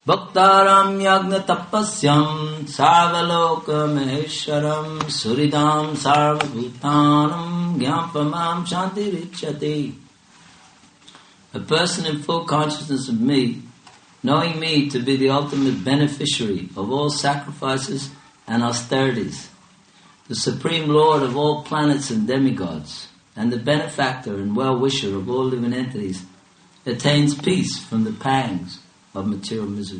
Bhaktaram yagna tapasyam sarvaloka maheswaram suridam sarvabhutanam gyapamam shantirichyate. A person in full consciousness of me, knowing me to be the ultimate beneficiary of all sacrifices and austerities, the supreme lord of all planets and demigods, and the benefactor and well-wisher of all living entities, attains peace from the pangs of material misery.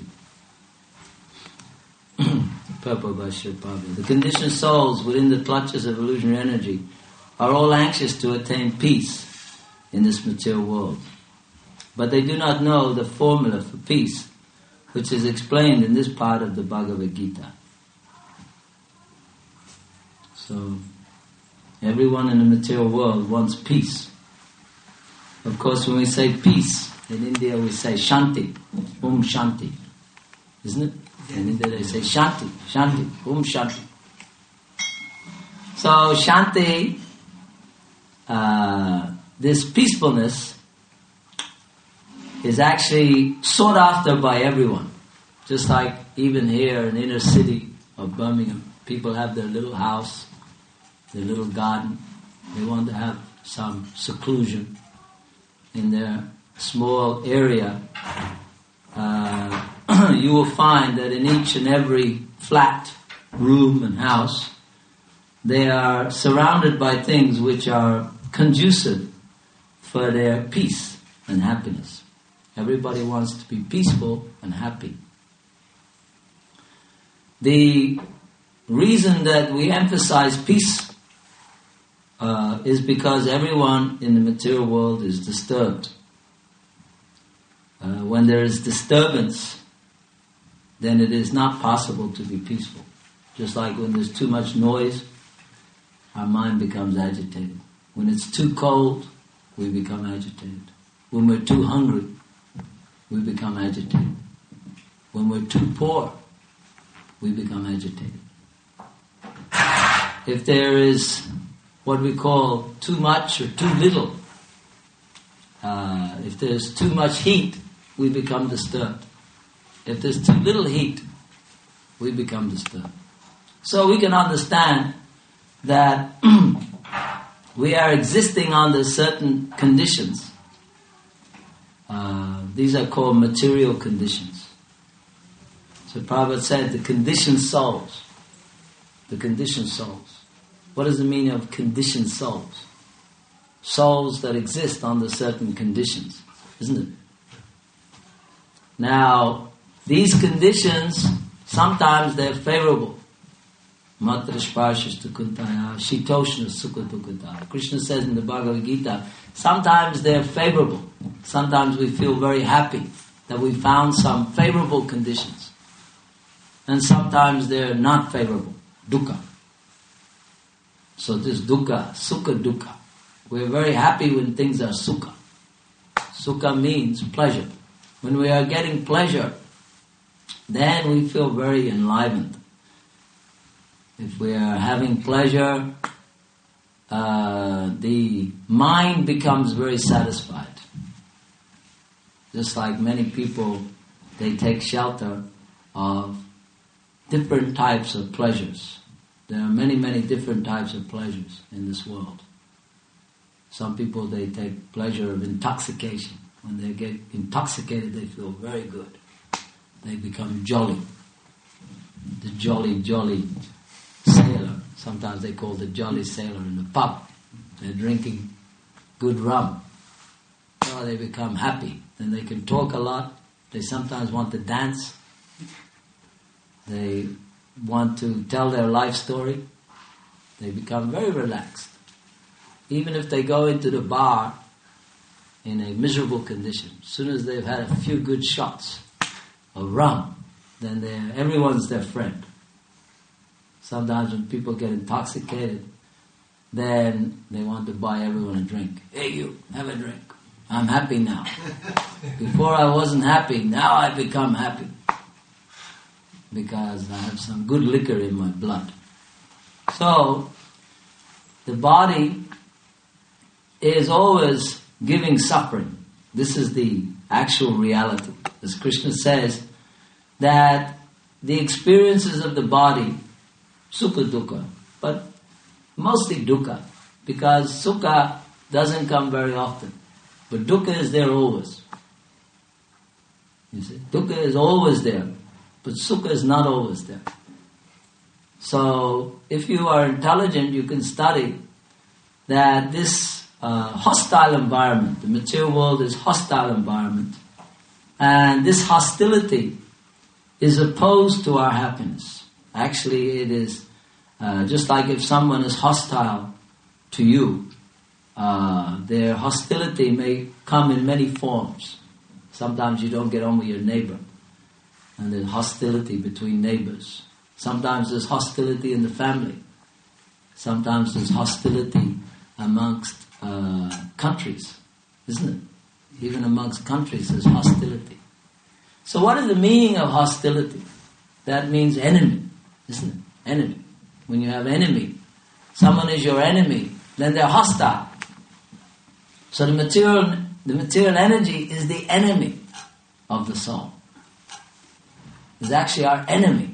Purport by Srila Prabhupada. The conditioned souls within the clutches of illusionary energy are all anxious to attain peace in this material world. But they do not know the formula for peace, which is explained in this part of the Bhagavad Gita. So, everyone in the material world wants peace. Of course, when we say peace, in India we say Shanti, Shanti. Isn't it? In India they say Shanti, Shanti, Shanti. So Shanti, this peacefulness is actually sought after by everyone. Just like even here in the inner city of Birmingham, people have their little house, their little garden. They want to have some seclusion in their small area. You will find that in each and every flat, room and house, they are surrounded by things which are conducive for their peace and happiness. Everybody wants to be peaceful and happy. The reason that we emphasize peace is because everyone in the material world is disturbed. When there is disturbance, then it is not possible to be peaceful. Just like when there's too much noise, our mind becomes agitated. When it's too cold, we become agitated. When we're too hungry, we become agitated. When we're too poor, we become agitated. If there is what we call too much or too little, if there's too much heat, we become disturbed. If there's too little heat, we become disturbed. So we can understand that we are existing under certain conditions. These are called material conditions. So Prabhupada said the conditioned souls. The conditioned souls. What is the meaning of conditioned souls? Souls that exist under certain conditions, isn't it? Now, these conditions, sometimes they're favorable. Matra sparshashtu kuntaya, shitoshna sukha. Krishna says in the Bhagavad Gita, sometimes they're favorable. Sometimes we feel very happy that we found some favorable conditions. And sometimes they're not favorable. Dukkha. So this dukkha, sukha dukkha. We're very happy when things are sukha. Sukha means pleasure. When we are getting pleasure, then we feel very enlivened. If we are having pleasure, the mind becomes very satisfied. Just like many people, they take shelter of different types of pleasures. There are many, many different types of pleasures in this world. Some people, they take pleasure of intoxication. When they get intoxicated, they feel very good. They become jolly. The jolly, jolly sailor. Sometimes they call the jolly sailor in the pub. They're drinking good rum. Oh, they become happy. Then they can talk a lot. They sometimes want to dance. They want to tell their life story. They become very relaxed. Even if they go into the bar in a miserable condition, as soon as they've had a few good shots of rum, then everyone's their friend. Sometimes when people get intoxicated, then they want to buy everyone a drink. Hey you, have a drink. I'm happy now. Before I wasn't happy, now I become happy. Because I have some good liquor in my blood. So, the body is always giving suffering. This is the actual reality. As Krishna says, that the experiences of the body, sukha dukkha, but mostly dukkha, because sukha doesn't come very often, but dukkha is there always. You see, dukkha is always there, but sukha is not always there. So, if you are intelligent, you can study that this hostile environment, the material world is hostile environment, and this hostility is opposed to our happiness. Actually, it is just like if someone is hostile to you, their hostility may come in many forms. Sometimes you don't get on with your neighbor, and there's hostility between neighbors. Sometimes there's hostility in the family. Sometimes there's hostility amongst countries, isn't it? Even amongst countries there's hostility. So what is the meaning of hostility? That means enemy, isn't it? Enemy. When you have enemy, someone is your enemy, then they're hostile. So the material energy is the enemy of the soul. It's actually our enemy.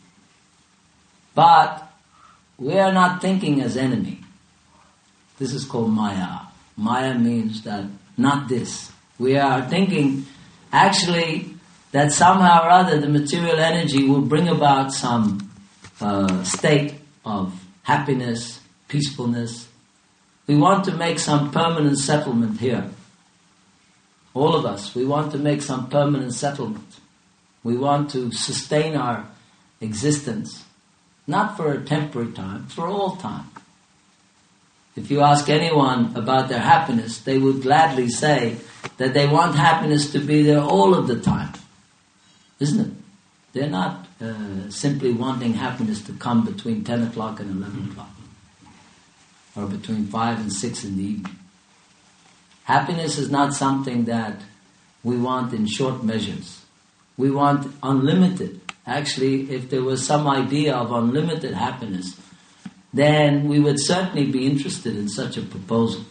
But we are not thinking as enemy. This is called Maya. Maya means that not this. We are thinking actually that somehow or other the material energy will bring about some state of happiness, peacefulness. We want to make some permanent settlement here. All of us, we want to make some permanent settlement. We want to sustain our existence, not for a temporary time, for all time. If you ask anyone about their happiness, they would gladly say that they want happiness to be there all of the time. Isn't it? They're not simply wanting happiness to come between 10 o'clock and 11 o'clock. Or between 5 and 6 in the evening. Happiness is not something that we want in short measures. We want unlimited. Actually, if there was some idea of unlimited happiness, then we would certainly be interested in such a proposal.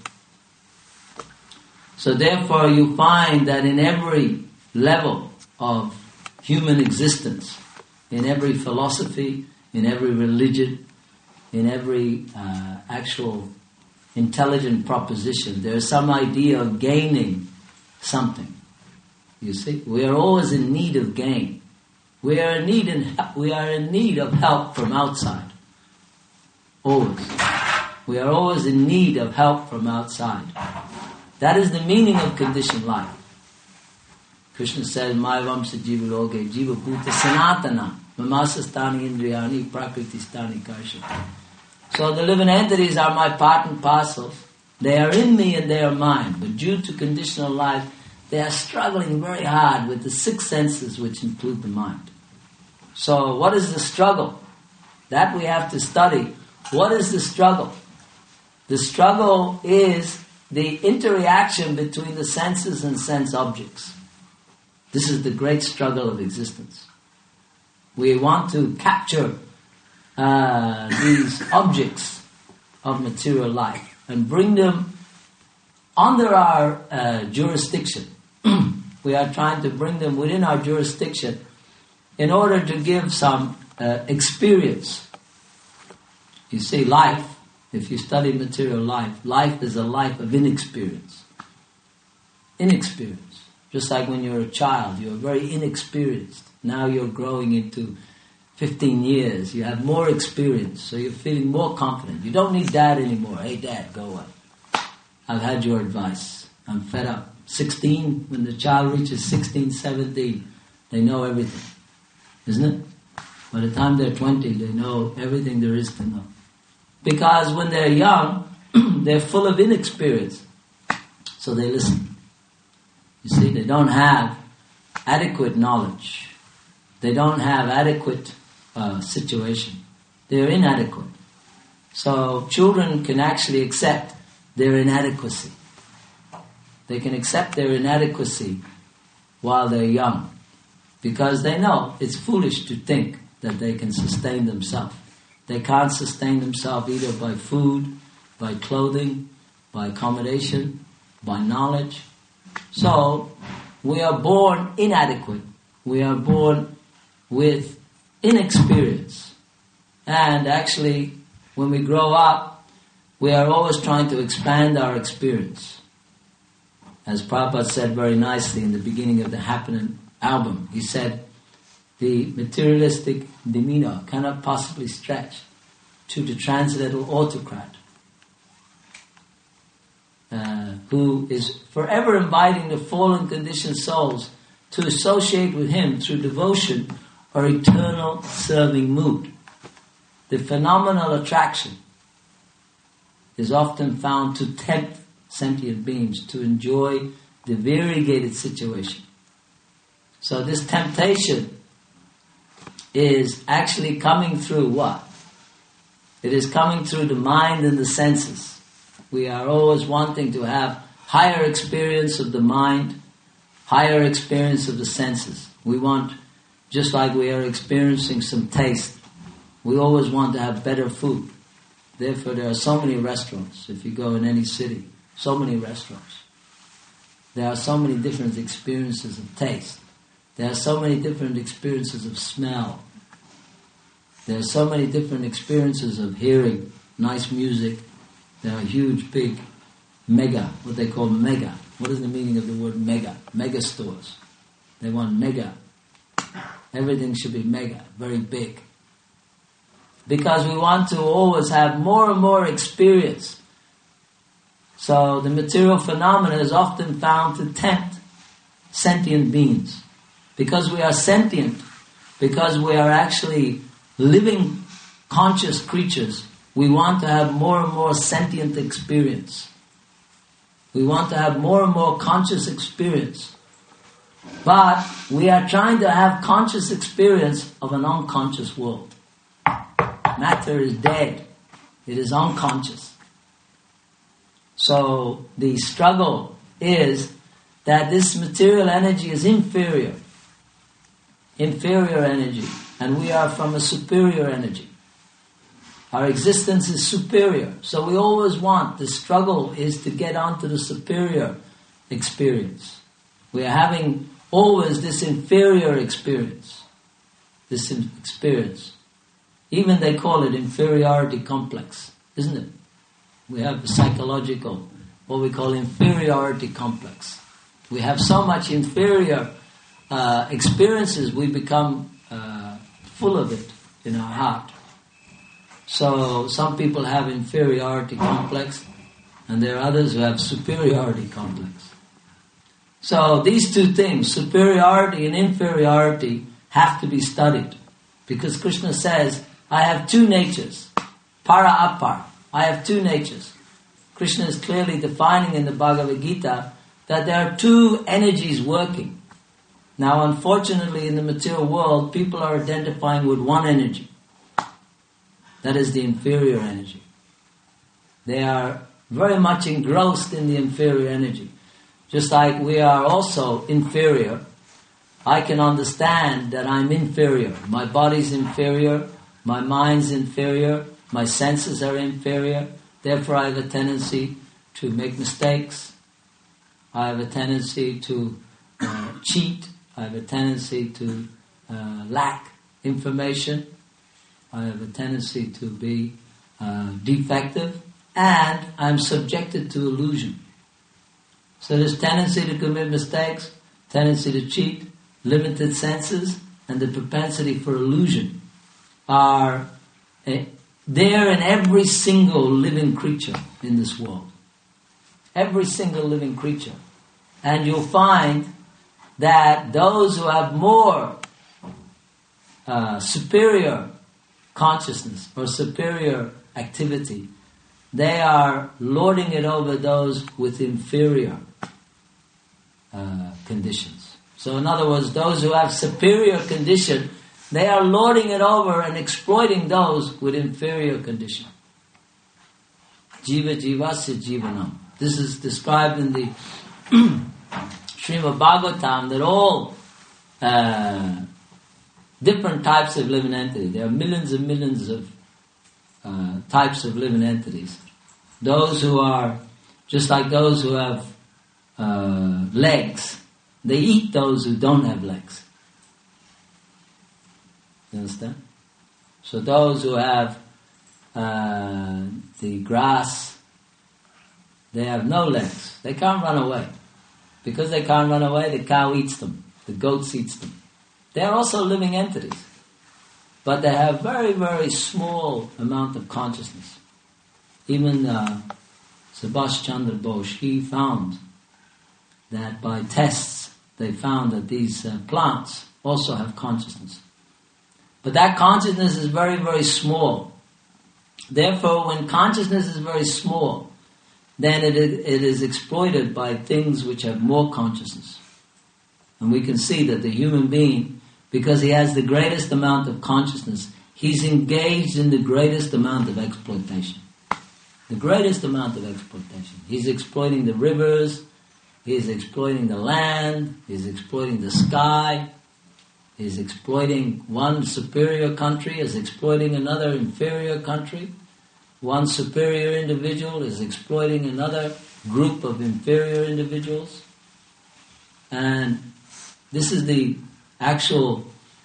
So therefore you find that in every level of human existence, in every philosophy, in every religion, in every actual intelligent proposition, there is some idea of gaining something. You see, we are always in need of gain. We are in need of help from outside. Always. We are always in need of help from outside. That is the meaning of conditioned life. Krishna says, Mayavamsa jiva loke jiva bhuta sanatana mamasastani indriyani prakritistani karshati. So the living entities are my part and parcels. They are in me and they are mine. But due to conditional life, they are struggling very hard with the 6 senses which include the mind. So what is the struggle? That we have to study. What is the struggle? The struggle is the interaction between the senses and sense objects. This is the great struggle of existence. We want to capture these objects of material life and bring them under our jurisdiction. We are trying to bring them within our jurisdiction in order to give some experience. You see, life, if you study material life, life is a life of inexperience. Inexperience. Just like when you're a child, you're very inexperienced. Now you're growing into 15 years, you have more experience, so you're feeling more confident. You don't need dad anymore. Hey dad, go away. I've had your advice. I'm fed up. 16, when the child reaches 16, 17, they know everything. Isn't it? By the time they're 20, they know everything there is to know. Because when they're young, they're full of inexperience. So they listen. You see, they don't have adequate knowledge. They don't have adequate situation. They're inadequate. So children can actually accept their inadequacy. They can accept their inadequacy while they're young. Because they know it's foolish to think that they can sustain themselves. They can't sustain themselves either by food, by clothing, by accommodation, by knowledge. So, we are born inadequate. We are born with inexperience. And actually, when we grow up, we are always trying to expand our experience. As Prabhupada said very nicely in the beginning of the Happening album, he said, the materialistic demeanor cannot possibly stretch to the transcendental autocrat who is forever inviting the fallen conditioned souls to associate with him through devotion or eternal serving mood. The phenomenal attraction is often found to tempt sentient beings to enjoy the variegated situation. So this temptation is actually coming through what? It is coming through the mind and the senses. We are always wanting to have higher experience of the mind, higher experience of the senses. We want, just like we are experiencing some taste, we always want to have better food. Therefore there are so many restaurants. If you go in any city, so many restaurants. There are so many different experiences of taste. There are so many different experiences of smell. There are so many different experiences of hearing nice music. There are huge, big, mega, what they call mega. What is the meaning of the word mega? Mega stores. They want mega. Everything should be mega, very big. Because we want to always have more and more experience. So the material phenomena is often found to tempt sentient beings. Because we are sentient, because we are actually living conscious creatures, we want to have more and more sentient experience. We want to have more and more conscious experience. But we are trying to have conscious experience of an unconscious world. Matter is dead. It is unconscious. So the struggle is that this material energy is inferior energy, and we are from a superior energy. Our existence is superior, so we always want, the struggle is to get onto the superior experience. We are having always this inferior experience. Even they call it inferiority complex, isn't it? We have psychological, what we call inferiority complex. We have so much inferior experiences, we become full of it in our heart. So some people have inferiority complex, and there are others who have superiority complex. So these two things, superiority and inferiority, have to be studied. Because Krishna says, I have two natures, para apar. I have two natures. Krishna is clearly defining in the Bhagavad Gita that there are two energies working. Now, unfortunately, in the material world, people are identifying with one energy. That is the inferior energy. They are very much engrossed in the inferior energy. Just like we are also inferior, I can understand that I'm inferior. My body's inferior, my mind's inferior, my senses are inferior. Therefore, I have a tendency to make mistakes. I have a tendency to cheat. I have a tendency to lack information. I have a tendency to be defective. And I'm subjected to illusion. So there's tendency to commit mistakes, tendency to cheat, limited senses, and the propensity for illusion are there in every single living creature in this world. Every single living creature. And you'll find that those who have more superior consciousness or superior activity, they are lording it over those with inferior conditions. So in other words, those who have superior condition, they are lording it over and exploiting those with inferior condition. Jiva jivasya jivanam. This is described in the Srimad Bhagavatam, that all different types of living entities, there are millions and millions of types of living entities. Those who are, just like those who have legs, they eat those who don't have legs. You understand? So those who have the grass, they have no legs. They can't run away. Because they can't run away, the cow eats them. The goats eats them. They are also living entities. But they have very, very small amount of consciousness. Even Subhash Chandra Bose, he found that by tests, they found that these plants also have consciousness. But that consciousness is very, very small. Therefore, when consciousness is very small, then it is exploited by things which have more consciousness. And we can see that the human being, because he has the greatest amount of consciousness, he's engaged in the greatest amount of exploitation. The greatest amount of exploitation. He's exploiting the rivers, he's exploiting the land, he's exploiting the sky, he's exploiting one superior country, is exploiting another inferior country. One superior individual is exploiting another group of inferior individuals. And this is the actual,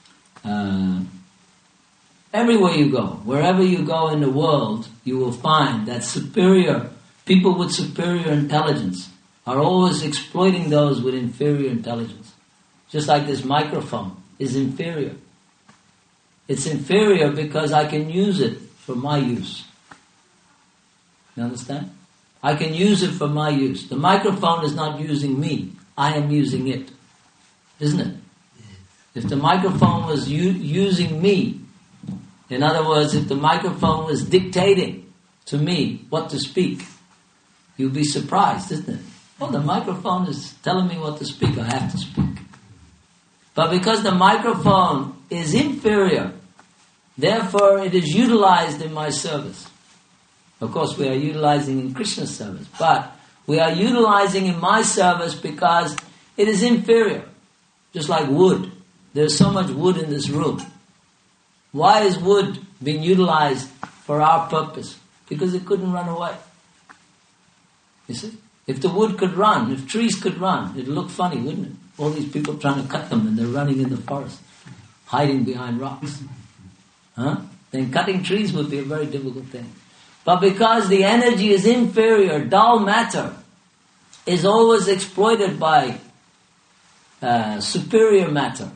everywhere you go, wherever you go in the world, you will find that people with superior intelligence are always exploiting those with inferior intelligence. Just like this microphone is inferior. It's inferior because I can use it for my use. You understand? I can use it for my use. The microphone is not using me. I am using it. Isn't it? If the microphone was using me, in other words, if the microphone was dictating to me what to speak, you'd be surprised, isn't it? Oh, the microphone is telling me what to speak. I have to speak. But because the microphone is inferior, therefore it is utilized in my service. Of course, we are utilizing in Krishna's service, but we are utilizing in my service because it is inferior. Just like wood. There's so much wood in this room. Why is wood being utilized for our purpose? Because it couldn't run away. You see? If the wood could run, if trees could run, it'd look funny, wouldn't it? All these people trying to cut them and they're running in the forest, hiding behind rocks. Then cutting trees would be a very difficult thing. But because the energy is inferior, dull matter is always exploited by superior matter.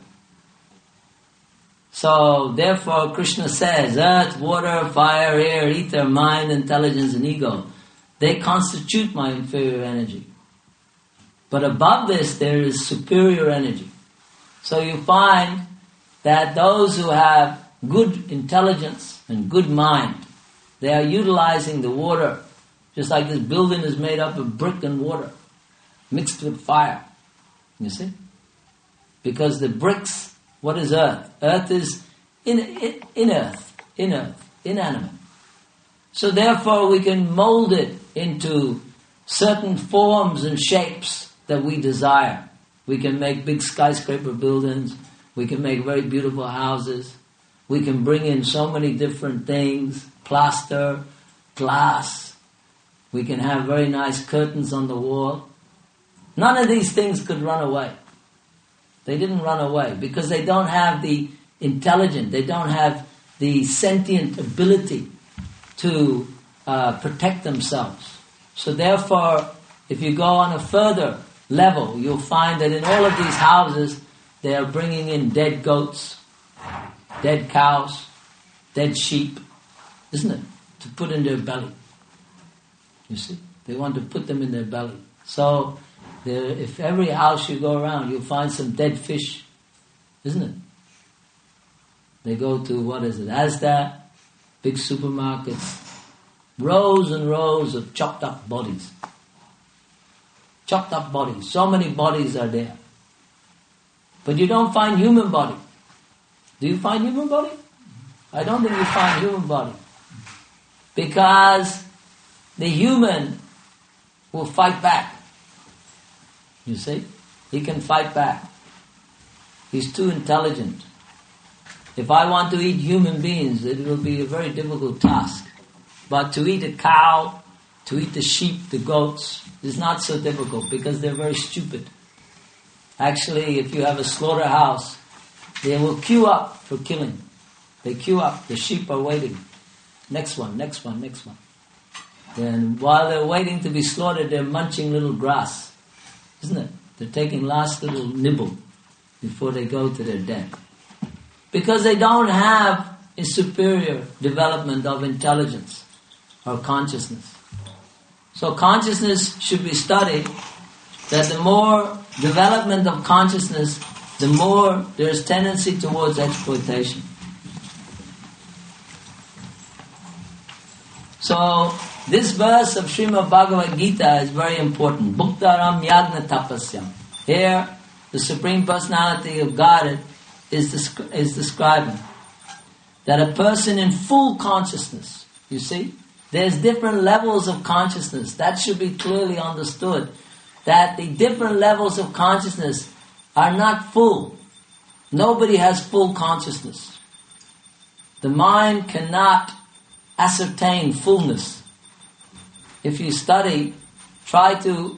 So therefore Krishna says, earth, water, fire, air, ether, mind, intelligence and ego, they constitute my inferior energy. But above this there is superior energy. So you find that those who have good intelligence and good mind, they are utilizing the water, just like this building is made up of brick and water, mixed with fire. You see? Because the bricks, what is earth? Earth is inanimate. So therefore we can mold it into certain forms and shapes that we desire. We can make big skyscraper buildings. We can make very beautiful houses. We can bring in so many different things. Plaster, glass. We can have very nice curtains on the wall. None of these things could run away. They didn't run away because they don't have the intelligence, they don't have the sentient ability to protect themselves. So therefore, if you go on a further level, you'll find that in all of these houses, they are bringing in dead goats, dead cows, dead sheep, isn't it? To put in their belly. You see? They want to put them in their belly. So, if every house you go around, you'll find some dead fish, isn't it? They go to, Asda, big supermarkets, rows and rows of chopped up bodies. Chopped up bodies. So many bodies are there. But you don't find human body. Do you find human body? I don't think you find human body. Because the human will fight back. You see? He can fight back. He's too intelligent. If I want to eat human beings, it will be a very difficult task. But to eat a cow, to eat the sheep, the goats, is not so difficult because they're very stupid. Actually, if you have a slaughterhouse, they will queue up for killing. They queue up. The sheep are waiting. Next one, next one, next one. Then while they're waiting to be slaughtered, they're munching little grass. Isn't it? They're taking last little nibble before they go to their death. Because they don't have a superior development of intelligence or consciousness. So consciousness should be studied, that the more development of consciousness, the more there's tendency towards exploitation. So this verse of Srimad Bhagavad Gita is very important. Bhuktaram Yagna Tapasyam. Here, the Supreme Personality of Godhead is describing that a person in full consciousness, you see, there's different levels of consciousness. That should be clearly understood. That the different levels of consciousness are not full. Nobody has full consciousness. The mind cannot ascertain fullness. If you study, try to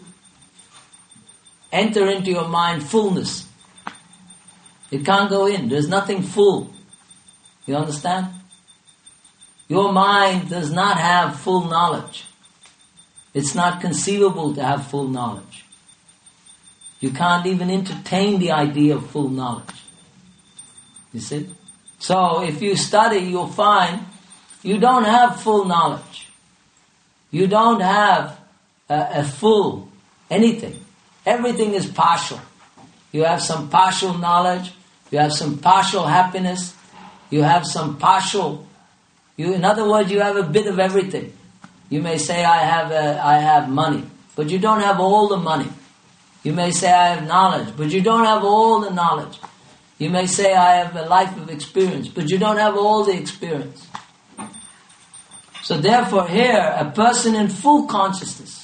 enter into your mind fullness. It can't go in. There's nothing full. You understand? Your mind does not have full knowledge. It's not conceivable to have full knowledge. You can't even entertain the idea of full knowledge. You see? So if you study, you'll find you don't have full knowledge. You don't have a full anything. Everything is partial. You have some partial knowledge. You have some partial happiness. You have some partial. In other words, you have a bit of everything. You may say, I have money, but you don't have all the money. You may say, I have knowledge, but you don't have all the knowledge. You may say, I have a life of experience, but you don't have all the experience. So therefore here, a person in full consciousness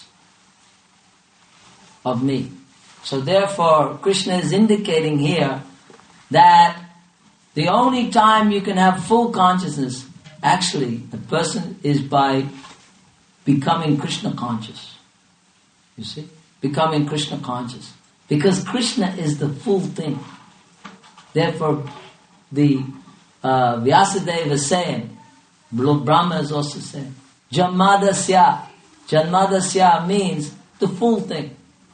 of me. So therefore, Krishna is indicating here that the only time you can have full consciousness, actually, a person is by becoming Krishna conscious. You see? Becoming Krishna conscious. Because Krishna is the full thing. Therefore, the Vyasadeva is saying, Brahma is also saying, Janmadasya. Janmadasya means the full thing.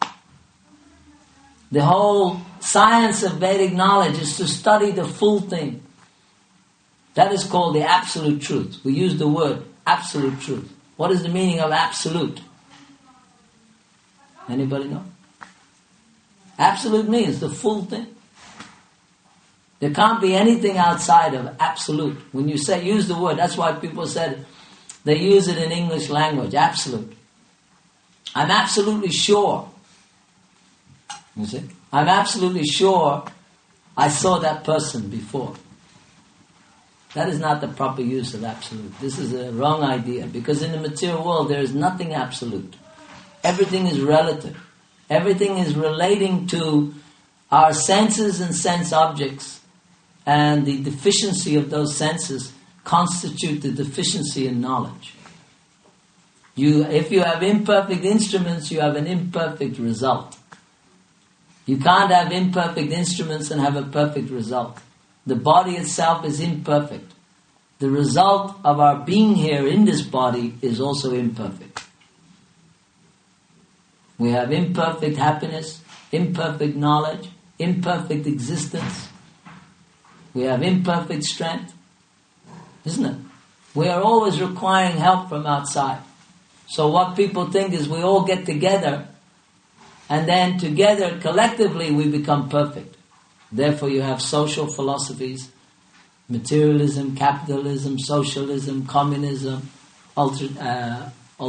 The whole science of Vedic knowledge is to study the full thing. That is called the absolute truth. We use the word absolute truth. What is the meaning of absolute? Anybody know? Absolute means the full thing. There can't be anything outside of absolute. When you say, use the word, that's why people said, they use it in English language, absolute. I'm absolutely sure. You see? I'm absolutely sure I saw that person before. That is not the proper use of absolute. This is a wrong idea, because in the material world there is nothing absolute. Everything is relative. Everything is relating to our senses and sense objects, and the deficiency of those senses constitute the deficiency in knowledge. If you have imperfect instruments, you have an imperfect result. You can't have imperfect instruments and have a perfect result. The body itself is imperfect. The result of our being here in this body is also imperfect. We have imperfect happiness, imperfect knowledge, imperfect existence. We have imperfect strength. Isn't it? We are always requiring help from outside. So what people think is we all get together, and then together, collectively, we become perfect. Therefore you have social philosophies, materialism, capitalism, socialism, communism, ultrarism.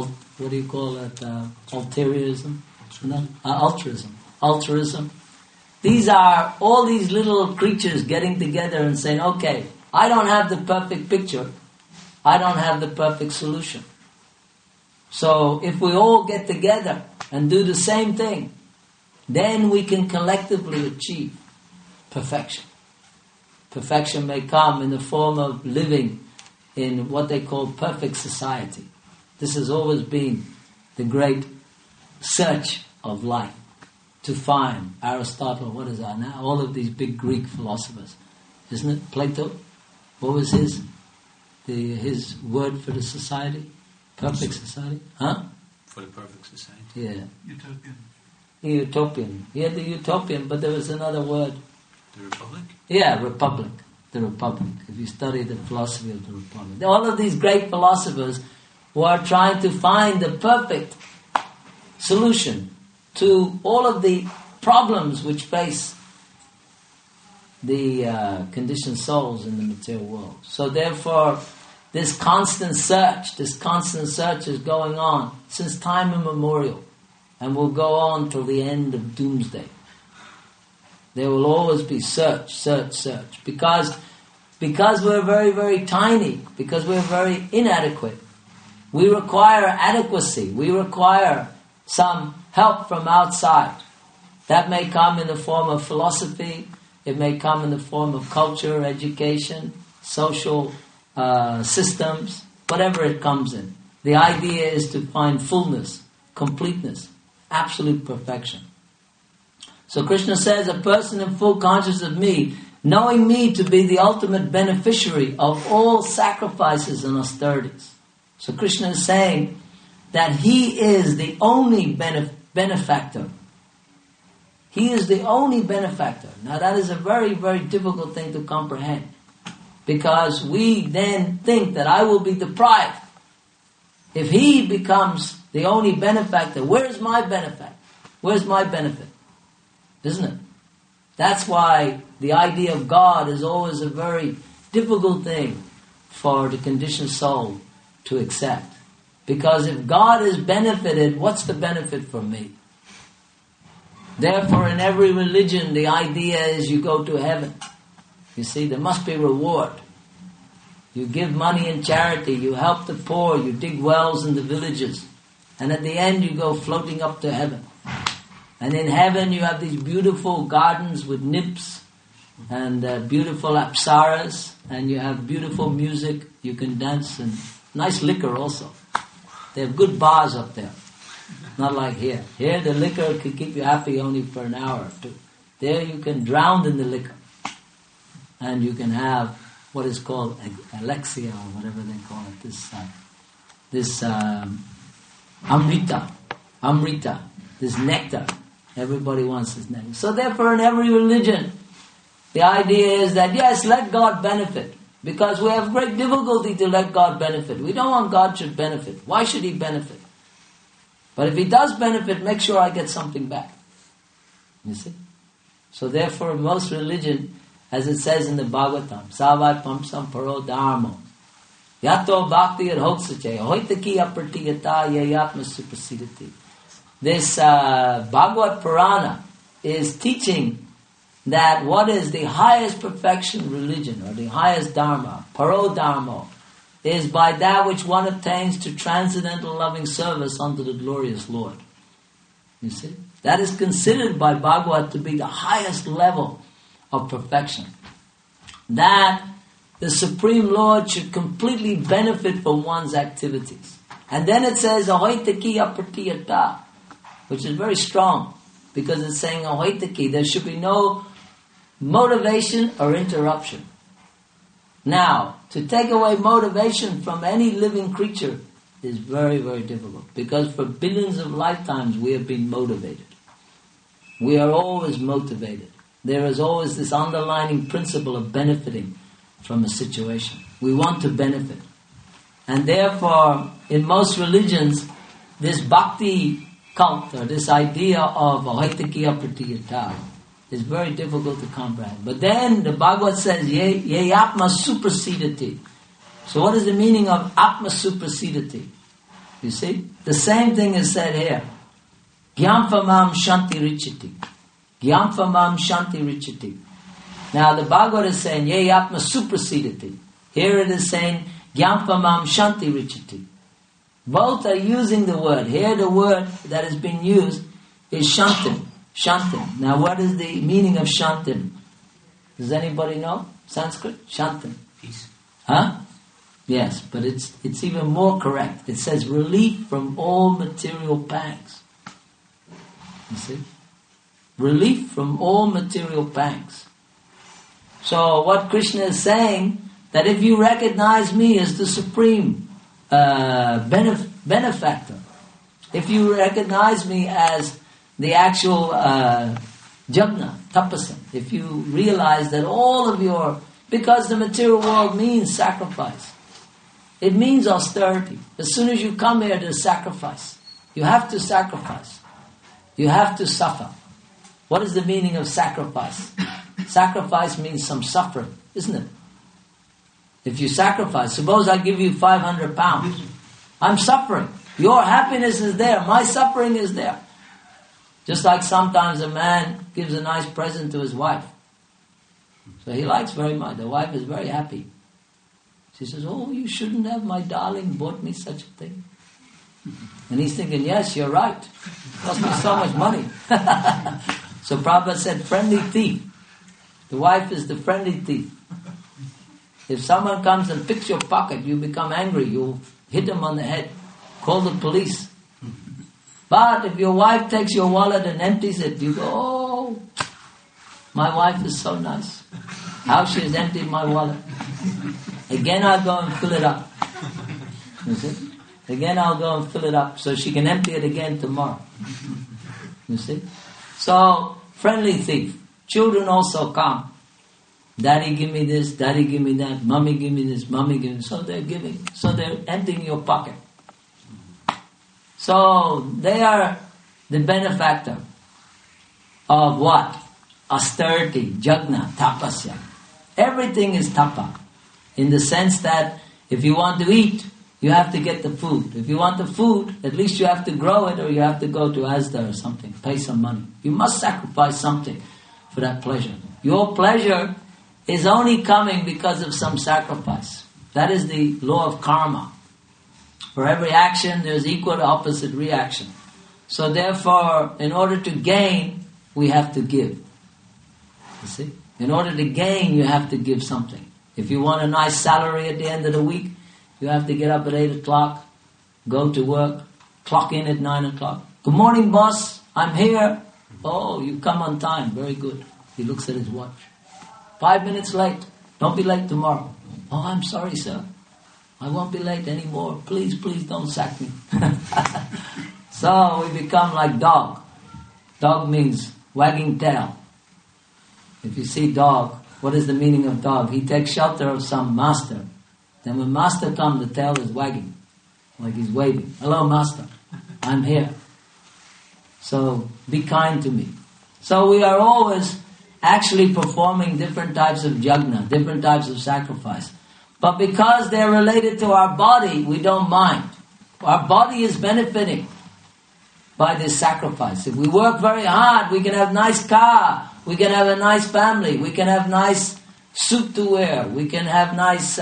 Altruism. These are all these little creatures getting together and saying, okay, I don't have the perfect picture. I don't have the perfect solution. So if we all get together and do the same thing, then we can collectively achieve perfection. Perfection may come in the form of living in what they call perfect society. This has always been the great search of life, to find Aristotle, what is that now? All of these big Greek philosophers, isn't it? Plato, What was his word for the society? Perfect society? Huh? For the perfect society. Yeah. Utopian. Utopian. He had the utopian, but there was another word. The Republic? Yeah, Republic. The Republic. If you study the philosophy of the Republic. All of these great philosophers who are trying to find the perfect solution to all of the problems which face the conditioned souls in the material world. So therefore, this constant search is going on since time immemorial, and will go on till the end of doomsday. There will always be search, because we're very, very tiny, because we're very inadequate. We require adequacy. We require some help from outside. That may come in the form of philosophy. It may come in the form of culture, education, social systems, whatever it comes in. The idea is to find fullness, completeness, absolute perfection. So Krishna says, a person in full consciousness of me, knowing me to be the ultimate beneficiary of all sacrifices and austerities. So Krishna is saying that he is the only benefactor. He is the only benefactor. Now that is a very, very difficult thing to comprehend, because we then think that I will be deprived. If he becomes the only benefactor, where's my benefit? Where's my benefit? Isn't it? That's why the idea of God is always a very difficult thing for the conditioned soul to accept. Because if God is benefited, what's the benefit for me? Therefore, in every religion, the idea is you go to heaven. You see, there must be reward. You give money in charity, you help the poor, you dig wells in the villages, and at the end you go floating up to heaven. And in heaven you have these beautiful gardens with nymphs and beautiful apsaras, and you have beautiful music, you can dance, and nice liquor also. They have good bars up there. Not like here. Here the liquor can keep you happy only for an hour or two. There you can drown in the liquor. And you can have what is called alexia, or whatever they call it. This amrita, this nectar. Everybody wants this nectar. So therefore in every religion, the idea is that yes, let God benefit. Because we have great difficulty to let God benefit. We don't want God should benefit. Why should He benefit? But if He does benefit, make sure I get something back. You see? So therefore, most religion, as it says in the Bhagavatam, Savai Pamsam Paro Dharmo, Yato Bhakti Arhoksache, Ahoitaki Apratiyata Yayatma Suprasidati. This Bhagavad Purana is teaching that what is the highest perfection religion, or the highest dharma, paro dharma, is by that which one attains to transcendental loving service unto the glorious Lord. You see? That is considered by Bhagavad to be the highest level of perfection. That the Supreme Lord should completely benefit from one's activities. And then it says, ahoitaki apratiyata, which is very strong, because it's saying ahoitaki, there should be no motivation or interruption. Now, to take away motivation from any living creature is very, very difficult, because for billions of lifetimes we have been motivated. We are always motivated. There is always this underlying principle of benefiting from a situation. We want to benefit. And therefore, in most religions, this bhakti cult, or this idea of ahoitaki apratiyata, is very difficult to comprehend. But then the Bhagavad says, Ye atma suprasidati. So what is the meaning of atma suprasidati? You see? The same thing is said here. Gyamfamam shanti richiti. Gyamfamam shanti richiti. Now the Bhagavad is saying, Ye atma suprasidati. Here it is saying, Gyamfamam shanti richiti. Both are using the word. Here the word that is being used is shantim. Shantim. Now what is the meaning of shantim? Does anybody know Sanskrit? Shantim. Peace. Huh? Yes, but it's even more correct. It says relief from all material pangs. You see? Relief from all material pangs. So what Krishna is saying, that if you recognize me as the supreme benefactor, if you recognize me as the actual jagna, tapasa, if you realize that all of your... Because the material world means sacrifice. It means austerity. As soon as you come here to sacrifice, you have to sacrifice. You have to suffer. What is the meaning of sacrifice? Sacrifice means some suffering, isn't it? If you sacrifice, suppose I give you 500 pounds. I'm suffering. Your happiness is there. My suffering is there. Just like sometimes a man gives a nice present to his wife. So he likes very much. The wife is very happy. She says, oh, you shouldn't have, my darling, bought me such a thing. And he's thinking, yes, you're right. It cost me so much money. So Prabhupada said, friendly thief. The wife is the friendly thief. If someone comes and picks your pocket, you become angry. You hit him on the head. Call the police. But if your wife takes your wallet and empties it, you go, oh, my wife is so nice. How she has emptied my wallet. Again I'll go and fill it up. You see? Again I'll go and fill it up so she can empty it again tomorrow. You see? So, friendly thief. Children also come. Daddy give me this, daddy give me that, mommy give me this, mommy give me... So they're giving. So they're emptying your pocket. So they are the benefactor of what? Austerity, jagna, tapasya. Everything is tapa. In the sense that if you want to eat, you have to get the food. If you want the food, at least you have to grow it or you have to go to Asda or something, pay some money. You must sacrifice something for that pleasure. Your pleasure is only coming because of some sacrifice. That is the law of karma. For every action, there's equal to opposite reaction. So therefore, in order to gain, we have to give. You see? In order to gain, you have to give something. If you want a nice salary at the end of the week, you have to get up at 8 o'clock, go to work, clock in at 9 o'clock. Good morning, boss. I'm here. Oh, you come on time. Very good. He looks at his watch. 5 minutes late. Don't be late tomorrow. Oh, I'm sorry, sir. I won't be late anymore. Please, please don't sack me. So we become like dog. Dog means wagging tail. If you see dog, what is the meaning of dog? He takes shelter of some master. Then when master comes, the tail is wagging. Like he's waving. Hello, master. I'm here. So be kind to me. So we are always actually performing different types of jagna, different types of sacrifice. But because they're related to our body, we don't mind. Our body is benefiting by this sacrifice. If we work very hard, we can have nice car, we can have a nice family, we can have nice suit to wear, we can have nice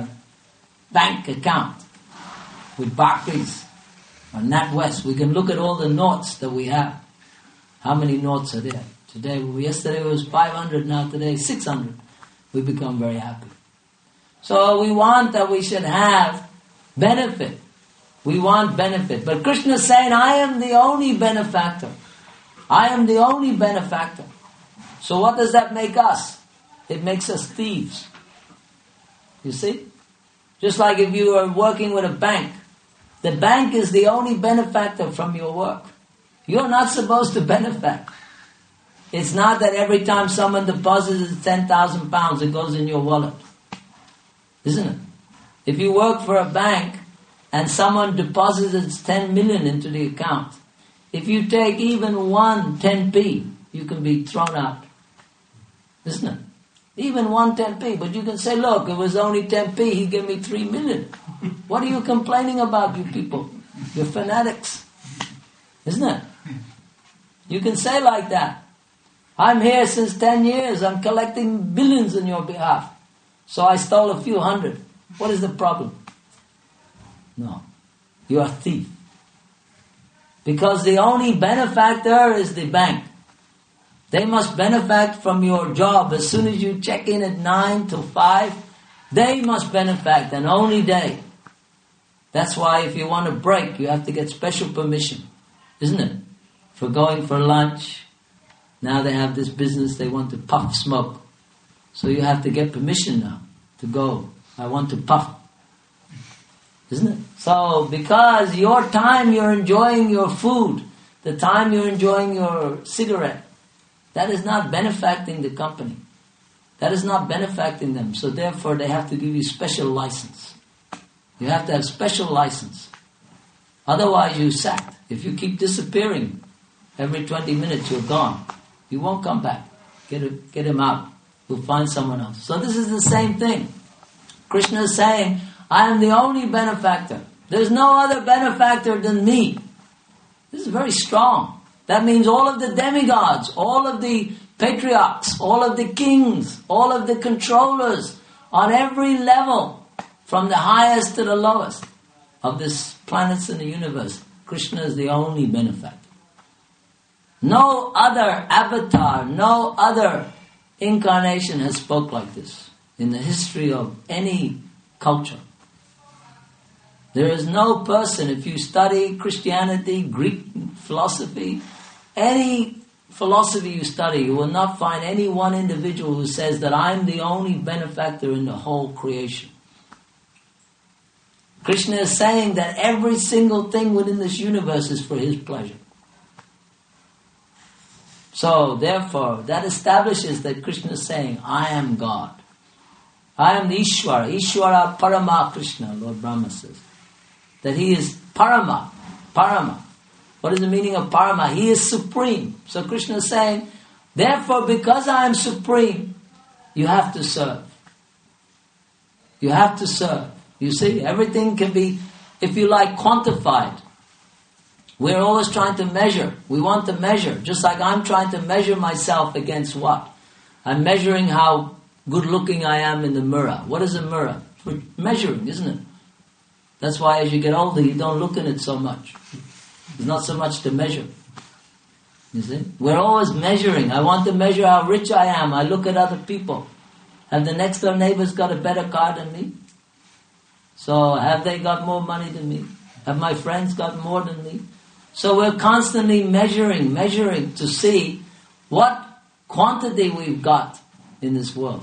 bank account with Barclays or NatWest. We can look at all the notes that we have. How many notes are there? Yesterday it was 500, now today 600. We become very happy. So we want that we should have benefit. We want benefit. But Krishna is saying, I am the only benefactor. I am the only benefactor. So what does that make us? It makes us thieves. You see? Just like if you are working with a bank. The bank is the only benefactor from your work. You're not supposed to benefit. It's not that every time someone deposits 10,000 pounds, it goes in your wallet. Isn't it? If you work for a bank and someone deposits 10 million into the account, if you take even one 10p, you can be thrown out. Isn't it? Even one 10p, but you can say, look, it was only 10p, he gave me 3 million. What are you complaining about, you people? You're fanatics. Isn't it? You can say like that. I'm here since 10 years, I'm collecting billions on your behalf. So I stole a few hundred. What is the problem? No. You are a thief. Because the only benefactor is the bank. They must benefit from your job. As soon as you check in at 9 to 5, they must benefit, and only they. That's why if you want a break, you have to get special permission. Isn't it? For going for lunch. Now they have this business, they want to puff smoke. So you have to get permission now to go I want to puff. Isn't it? So, because your time you're enjoying your food, the time you're enjoying your cigarette, that is not benefacting the company. That is not benefacting them. So therefore they have to give you special license. You have to have special license. Otherwise you're sacked. If you keep disappearing, every 20 minutes you're gone. You won't come back. Get him out. We'll find someone else. So this is the same thing. Krishna is saying, I am the only benefactor. There's no other benefactor than me. This is very strong. That means all of the demigods, all of the patriarchs, all of the kings, all of the controllers, on every level, from the highest to the lowest of this planets in the universe, Krishna is the only benefactor. No other avatar, no other incarnation has spoke like this in the history of any culture. There is no person, if you study Christianity, Greek philosophy, any philosophy you study, you will not find any one individual who says that I'm the only benefactor in the whole creation. Krishna is saying that every single thing within this universe is for his pleasure. So, therefore, that establishes that Krishna is saying, I am God. I am the Ishvara. Ishvara Parama Krishna, Lord Brahma says. That he is Parama. Parama. What is the meaning of Parama? He is supreme. So Krishna is saying, therefore, because I am supreme, you have to serve. You have to serve. You see, everything can be, if you like, quantified. We're always trying to measure. We want to measure. Just like I'm trying to measure myself against what? I'm measuring how good looking I am in the mirror. What is a mirror? We're measuring, isn't it? That's why as you get older, you don't look in it so much. There's not so much to measure. You see? We're always measuring. I want to measure how rich I am. I look at other people. Have the next door neighbors got a better car than me? So have they got more money than me? Have my friends got more than me? So we're constantly measuring to see what quantity we've got in this world.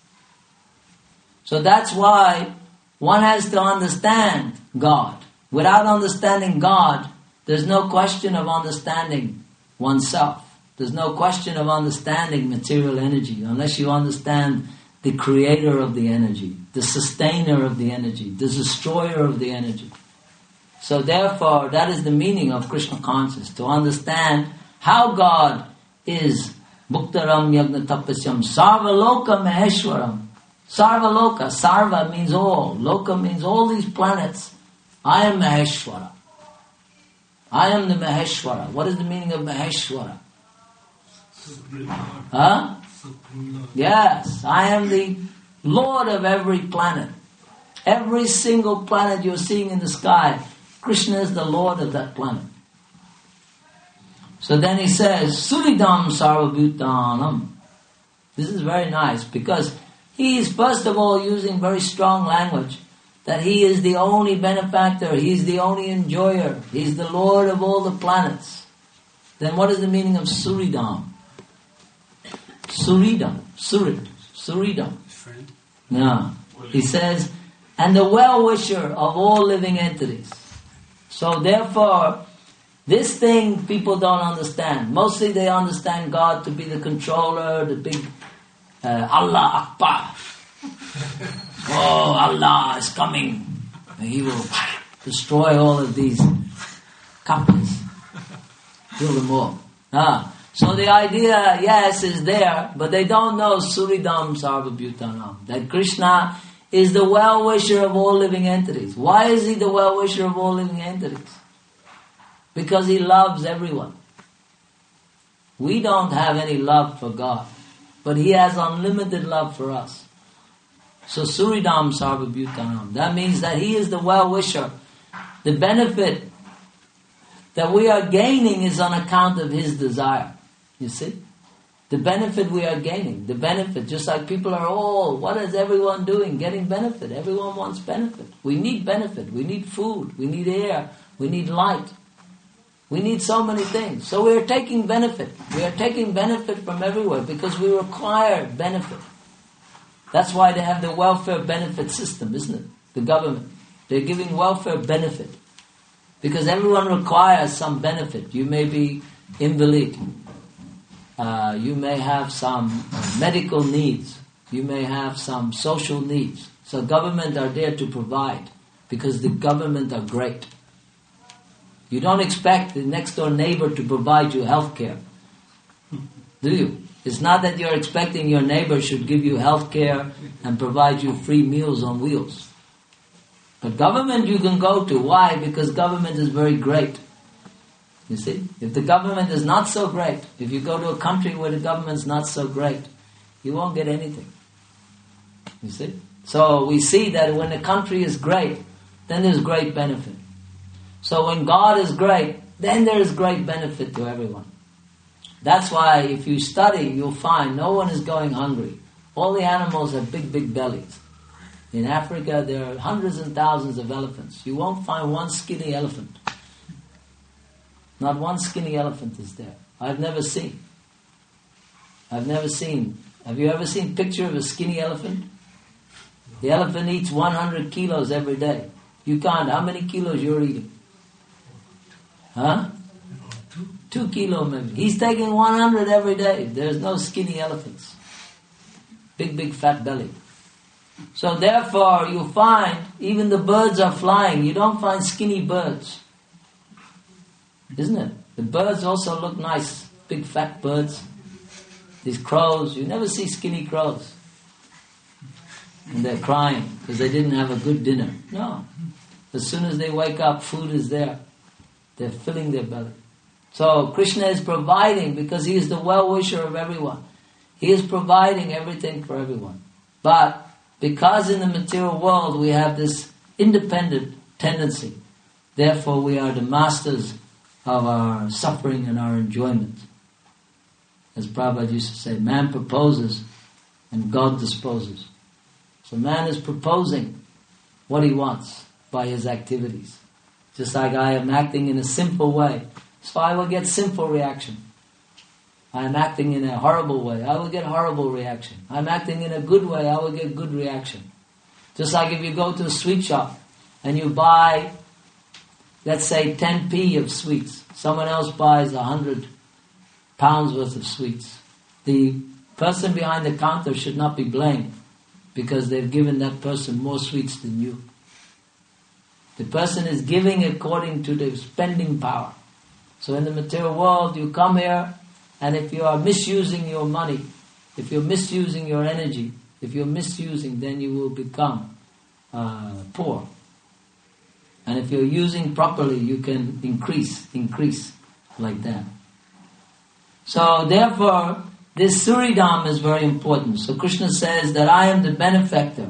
So that's why one has to understand God. Without understanding God, there's no question of understanding oneself. There's no question of understanding material energy unless you understand the creator of the energy, the sustainer of the energy, the destroyer of the energy. So therefore, that is the meaning of Krishna consciousness, to understand how God is Bhuktaram Yagna Tapasyam Sarvaloka Maheshwaram. Sarvaloka, Sarva means all, Loka means all these planets. I am Maheshwara. I am the Maheshwara. What is the meaning of Maheshwara? Huh? Yes, I am the Lord of every planet. Every single planet you're seeing in the sky, Krishna is the Lord of that planet. So then he says, Suridam Sarvabhutanam. This is very nice because he is first of all using very strong language that he is the only benefactor, he is the only enjoyer, he is the Lord of all the planets. Then what is the meaning of Suridam? Suridam. Suridam. Yeah. He says, and the well-wisher of all living entities. So therefore, this thing people don't understand. Mostly they understand God to be the controller, the big Allah Akbar. Oh, Allah is coming. And he will destroy all of these couples. Kill them all. So the idea, yes, is there, but they don't know Suridam Sarvabhutanam. That Krishna is the well-wisher of all living entities. Why is he the well-wisher of all living entities? Because he loves everyone. We don't have any love for God, but he has unlimited love for us. So Suridam Sarvabhutanam. That means that he is the well-wisher. The benefit that we are gaining is on account of his desire. You see? The benefit we are gaining. The benefit, just like people are all, what is everyone doing? Getting benefit. Everyone wants benefit. We need benefit. We need food. We need air. We need light. We need so many things. So we are taking benefit. We are taking benefit from everywhere because we require benefit. That's why they have the welfare benefit system, isn't it? The government. They're giving welfare benefit. Because everyone requires some benefit. You may be invalid. You may have some medical needs. You may have some social needs. So government are there to provide. Because the government are great. You don't expect the next door neighbor to provide you health care. Do you? It's not that you're expecting your neighbor should give you health care and provide you free meals on wheels. But government you can go to. Why? Because government is very great. You see? If the government is not so great, if you go to a country where the government's not so great, you won't get anything. You see? So we see that when the country is great, then there's great benefit. So when God is great, then there is great benefit to everyone. That's why if you study, you'll find no one is going hungry. All the animals have big, big bellies. In Africa, there are hundreds and thousands of elephants. You won't find one skinny elephant. Not one skinny elephant is there. I've never seen. Have you ever seen a picture of a skinny elephant? The elephant eats 100 kilos every day. You can't. How many kilos you're eating? Huh? 2 kilos maybe. He's taking 100 every day. There's no skinny elephants. Big, big fat belly. So therefore you find even the birds are flying. You don't find skinny birds. Isn't it? The birds also look nice. Big fat birds. These crows, you never see skinny crows. And they're crying because they didn't have a good dinner. No. As soon as they wake up, food is there. They're filling their belly. So Krishna is providing because He is the well-wisher of everyone. He is providing everything for everyone. But because in the material world we have this independent tendency, therefore we are the masters of our suffering and our enjoyment. As Prabhupada used to say, man proposes and God disposes. So man is proposing what he wants by his activities. Just like I am acting in a simple way, so I will get simple reaction. I am acting in a horrible way, I will get horrible reaction. I am acting in a good way, I will get good reaction. Just like if you go to a sweet shop and you buy, let's say 10p of sweets. Someone else buys 100 pounds worth of sweets. The person behind the counter should not be blamed because they've given that person more sweets than you. The person is giving according to the spending power. So in the material world, you come here, and if you are misusing your money, if you're misusing your energy, if you're misusing, then you will become poor. And if you're using properly, you can increase like that. So therefore, this Suridam is very important. So Krishna says that I am the benefactor,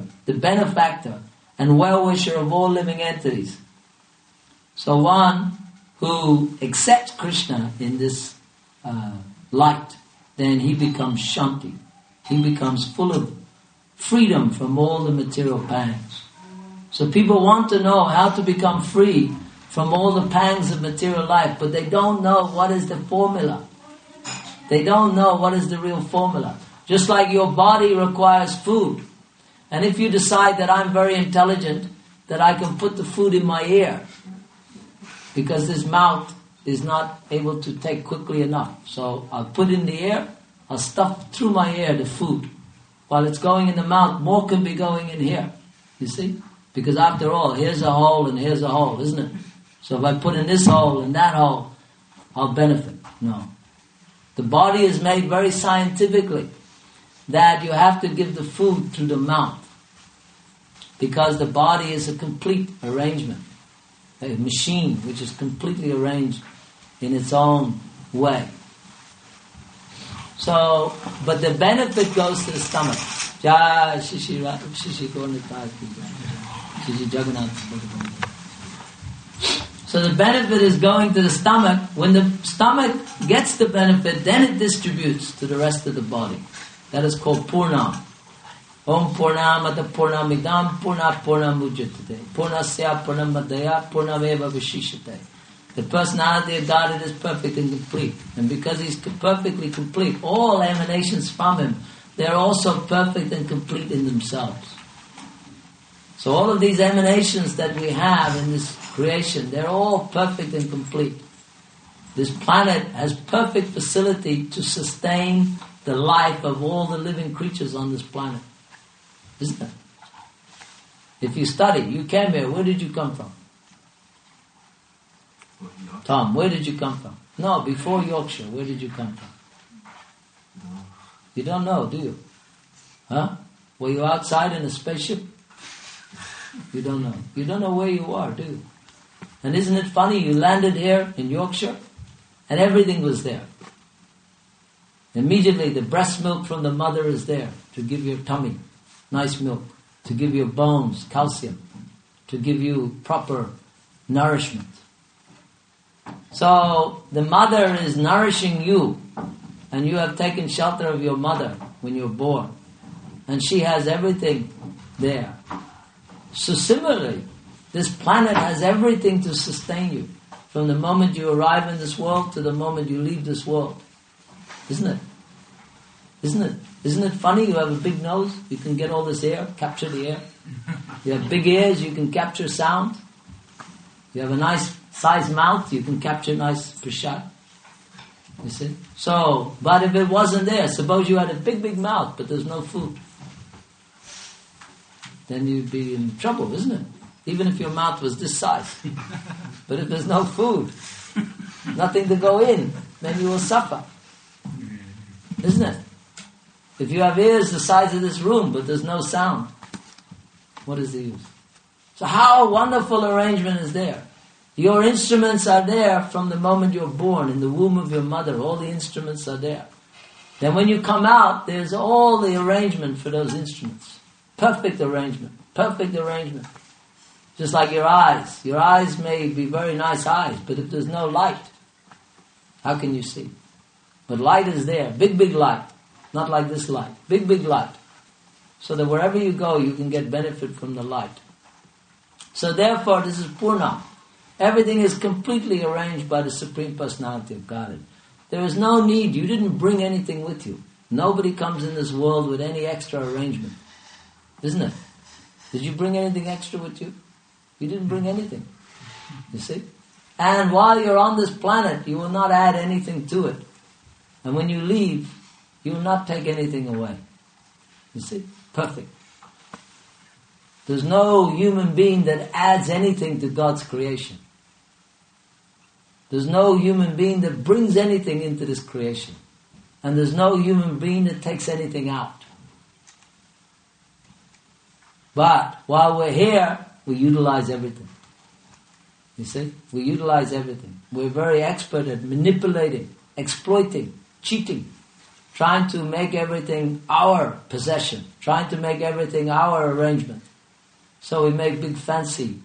and well-wisher of all living entities. So one who accepts Krishna in this light, then he becomes Shanti. He becomes full of freedom from all the material pangs. So people want to know how to become free from all the pangs of material life, but they don't know what is the formula. They don't know what is the real formula. Just like your body requires food. And if you decide that I'm very intelligent, that I can put the food in my ear, because this mouth is not able to take quickly enough. So I'll put in the ear, I'll stuff through my ear the food. While it's going in the mouth, more can be going in here. You see? Because after all, here's a hole and here's a hole, isn't it? So if I put in this hole and that hole, I'll benefit. No. The body is made very scientifically that you have to give the food through the mouth. Because the body is a complete arrangement. A machine which is completely arranged in its own way. So, but the benefit goes to the stomach. Jai Shishi Gornitai Shishi Jagannath. So the benefit is going to the stomach. When the stomach gets the benefit, then it distributes to the rest of the body. That is called Purnam. Om Purnamata Purnamidam Purnamujyate Purnasya Purnamadaya Purnameva Vishishate. The personality of God is perfect and complete. And because He's perfectly complete, all emanations from Him they're also perfect and complete in themselves. So all of these emanations that we have in this creation, they're all perfect and complete. This planet has perfect facility to sustain the life of all the living creatures on this planet. Isn't it? If you study, you came here, where did you come from? Tom, where did you come from? No, before Yorkshire, where did you come from? No. You don't know, do you? Huh? Were you outside in a spaceship? You don't know. You don't know where you are, do you? And isn't it funny, you landed here in Yorkshire, and everything was there. Immediately the breast milk from the mother is there to give your tummy nice milk, to give your bones calcium, to give you proper nourishment. So the mother is nourishing you, and you have taken shelter of your mother when you're born, and she has everything there. So similarly, this planet has everything to sustain you from the moment you arrive in this world to the moment you leave this world. Isn't it? Isn't it? Isn't it funny? You have a big nose, you can get all this air, capture the air. You have big ears, you can capture sound. You have a nice sized mouth, you can capture nice prashad. You see? So, but if it wasn't there, suppose you had a big mouth, but there's no food, then you'd be in trouble, isn't it? Even if your mouth was this size. But if there's no food, nothing to go in, then you will suffer. Isn't it? If you have ears the size of this room, but there's no sound, what is the use? So how wonderful arrangement is there? Your instruments are there from the moment you're born, in the womb of your mother, all the instruments are there. Then when you come out, there's all the arrangement for those instruments. Perfect arrangement. Perfect arrangement. Just like your eyes. Your eyes may be very nice eyes, but if there's no light, how can you see? But light is there. Big light. Not like this light. Big light. So that wherever you go, you can get benefit from the light. So therefore, this is Purna. Everything is completely arranged by the Supreme Personality of Godhead. There is no need. You didn't bring anything with you. Nobody comes in this world with any extra arrangement. Isn't it? Did you bring anything extra with you? You didn't bring anything. You see? And while you're on this planet, you will not add anything to it. And when you leave, you will not take anything away. You see? Perfect. There's no human being that adds anything to God's creation. There's no human being that brings anything into this creation. And there's no human being that takes anything out. But while we're here, we utilize everything. You see? We utilize everything. We're very expert at manipulating, exploiting, cheating, trying to make everything our possession, trying to make everything our arrangement. So we make big fancy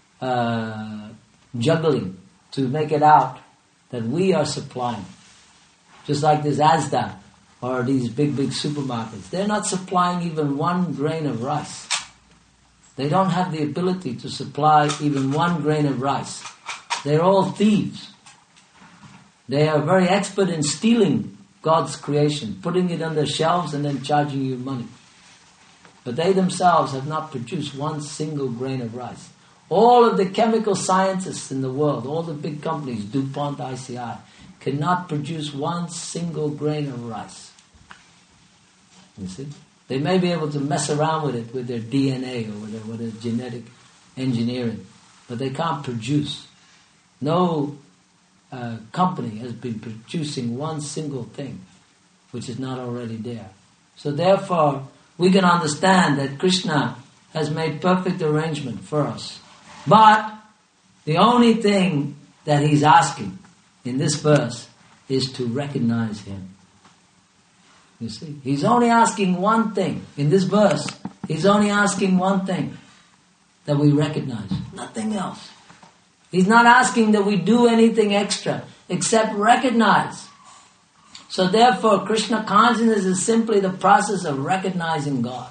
juggling to make it out that we are supplying. Just like this Asda or these big supermarkets. They're not supplying even 1 grain of rice. They don't have the ability to supply even 1 grain of rice. They're all thieves. They are very expert in stealing God's creation, putting it on their shelves and then charging you money. But they themselves have not produced 1 single grain of rice. All of the chemical scientists in the world, all the big companies, DuPont, ICI, cannot produce 1 single grain of rice. You see? They may be able to mess around with it with their DNA or with their genetic engineering, but they can't produce. No company has been producing 1 single thing which is not already there. So therefore, we can understand that Krishna has made perfect arrangement for us. But the only thing that he's asking in this verse is to recognize him. You see, he's only asking one thing. In this verse, he's only asking one thing, that we recognize. Nothing else. He's not asking that we do anything extra, except recognize. So therefore, Krishna consciousness is simply the process of recognizing God.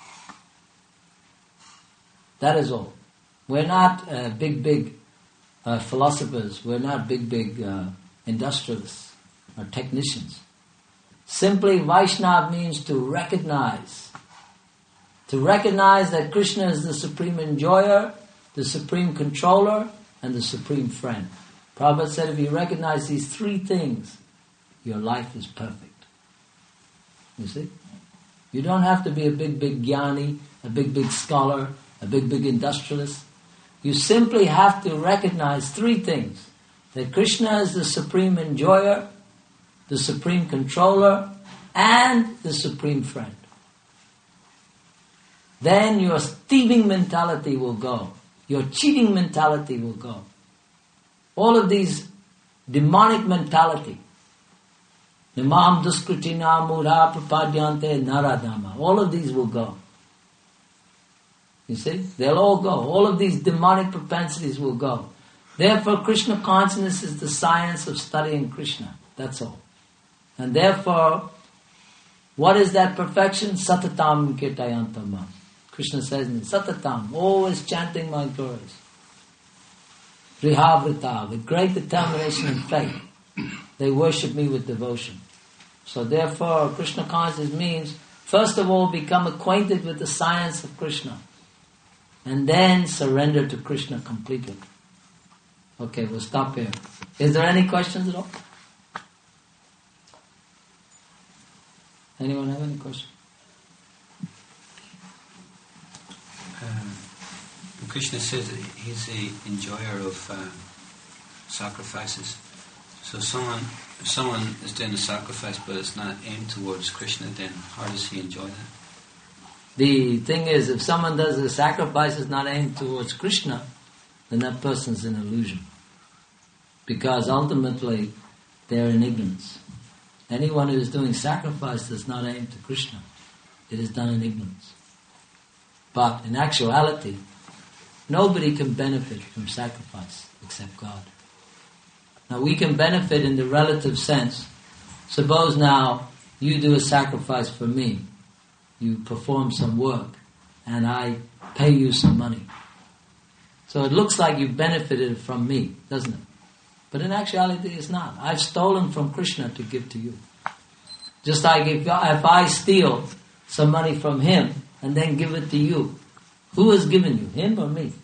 That is all. We're not big philosophers. We're not big industrialists or technicians. Simply, Vaishnav means to recognize. To recognize that Krishna is the supreme enjoyer, the supreme controller, and the supreme friend. Prabhupada said if you recognize these three things, your life is perfect. You see? You don't have to be a big jnani, a big scholar, a big industrialist. You simply have to recognize three things. That Krishna is the supreme enjoyer, the supreme controller, and the supreme friend. Then your thieving mentality will go. Your cheating mentality will go. All of these demonic mentality. Nimam duskritina mudha prapadyante naradama. All of these will go. You see? They'll all go. All of these demonic propensities will go. Therefore, Krishna consciousness is the science of studying Krishna. That's all. And therefore, what is that perfection? Satatam kirtayantamam. Krishna says in Satatam, always chanting my glories. Vrihavrita, with great determination and faith, they worship me with devotion. So therefore, Krishna consciousness means, first of all, become acquainted with the science of Krishna. And then surrender to Krishna completely. Okay, we'll stop here. Is there any questions at all? Anyone have any questions? Krishna says that he's the enjoyer of sacrifices. So if someone is doing a sacrifice but it's not aimed towards Krishna, then how does he enjoy that? The thing is, if someone does a sacrifice is not aimed towards Krishna, then that person's in illusion. Because ultimately, they're in ignorance. Anyone who is doing sacrifice that's not aimed to Krishna, it is done in ignorance. But in actuality, nobody can benefit from sacrifice except God. Now we can benefit in the relative sense. Suppose now you do a sacrifice for me. You perform some work and I pay you some money. So it looks like you benefited from me, doesn't it? But in actuality it's not. I've stolen from Krishna to give to you. Just like if I steal some money from him and then give it to you, who has given you? Him or me?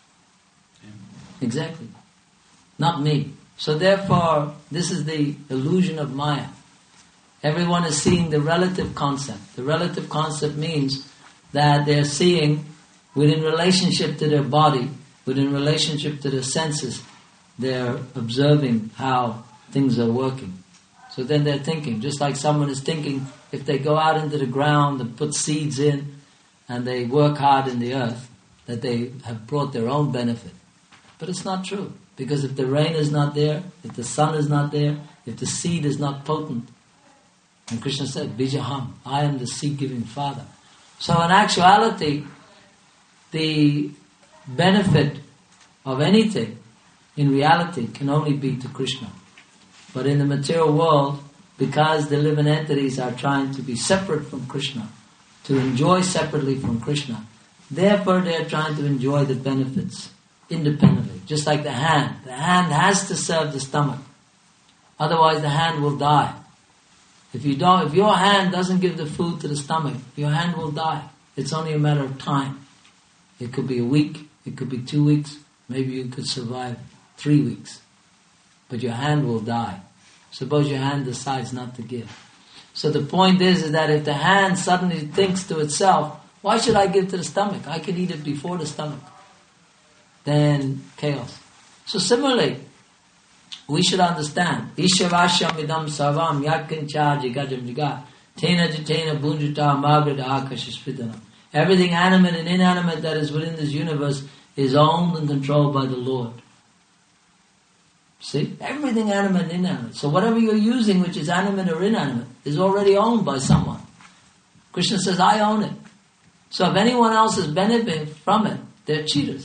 Exactly. Not me. So therefore, this is the illusion of Maya. Everyone is seeing the relative concept. The relative concept means that they're seeing within relationship to their body, within relationship to their senses, they're observing how things are working. So then they're thinking, just like someone is thinking, if they go out into the ground and put seeds in, and they work hard in the earth, that they have brought their own benefit. But it's not true. Because if the rain is not there, if the sun is not there, if the seed is not potent, and Krishna said, Bijaham, I am the seed-giving father. So in actuality, the benefit of anything, in reality, can only be to Krishna. But in the material world, because the living entities are trying to be separate from Krishna, to enjoy separately from Krishna, therefore they are trying to enjoy the benefits independently. Just like the hand. The hand has to serve the stomach. Otherwise the hand will die. If your hand doesn't give the food to the stomach, your hand will die. It's only a matter of time. It could be a week, it could be 2 weeks, maybe you could survive 3 weeks. But your hand will die. Suppose your hand decides not to give. So the point is that if the hand suddenly thinks to itself, why should I give to the stomach? I can eat it before the stomach. Then chaos. So similarly, we should understand, Ishavasham idam sarvam yakkancha jigajam jigat tena jitena bunjuta magrada akashispitana. Everything animate and inanimate that is within this universe is owned and controlled by the Lord. See? Everything animate and inanimate. So whatever you're using which is animate or inanimate is already owned by someone. Krishna says, I own it. So if anyone else is benefiting from it, they're cheaters.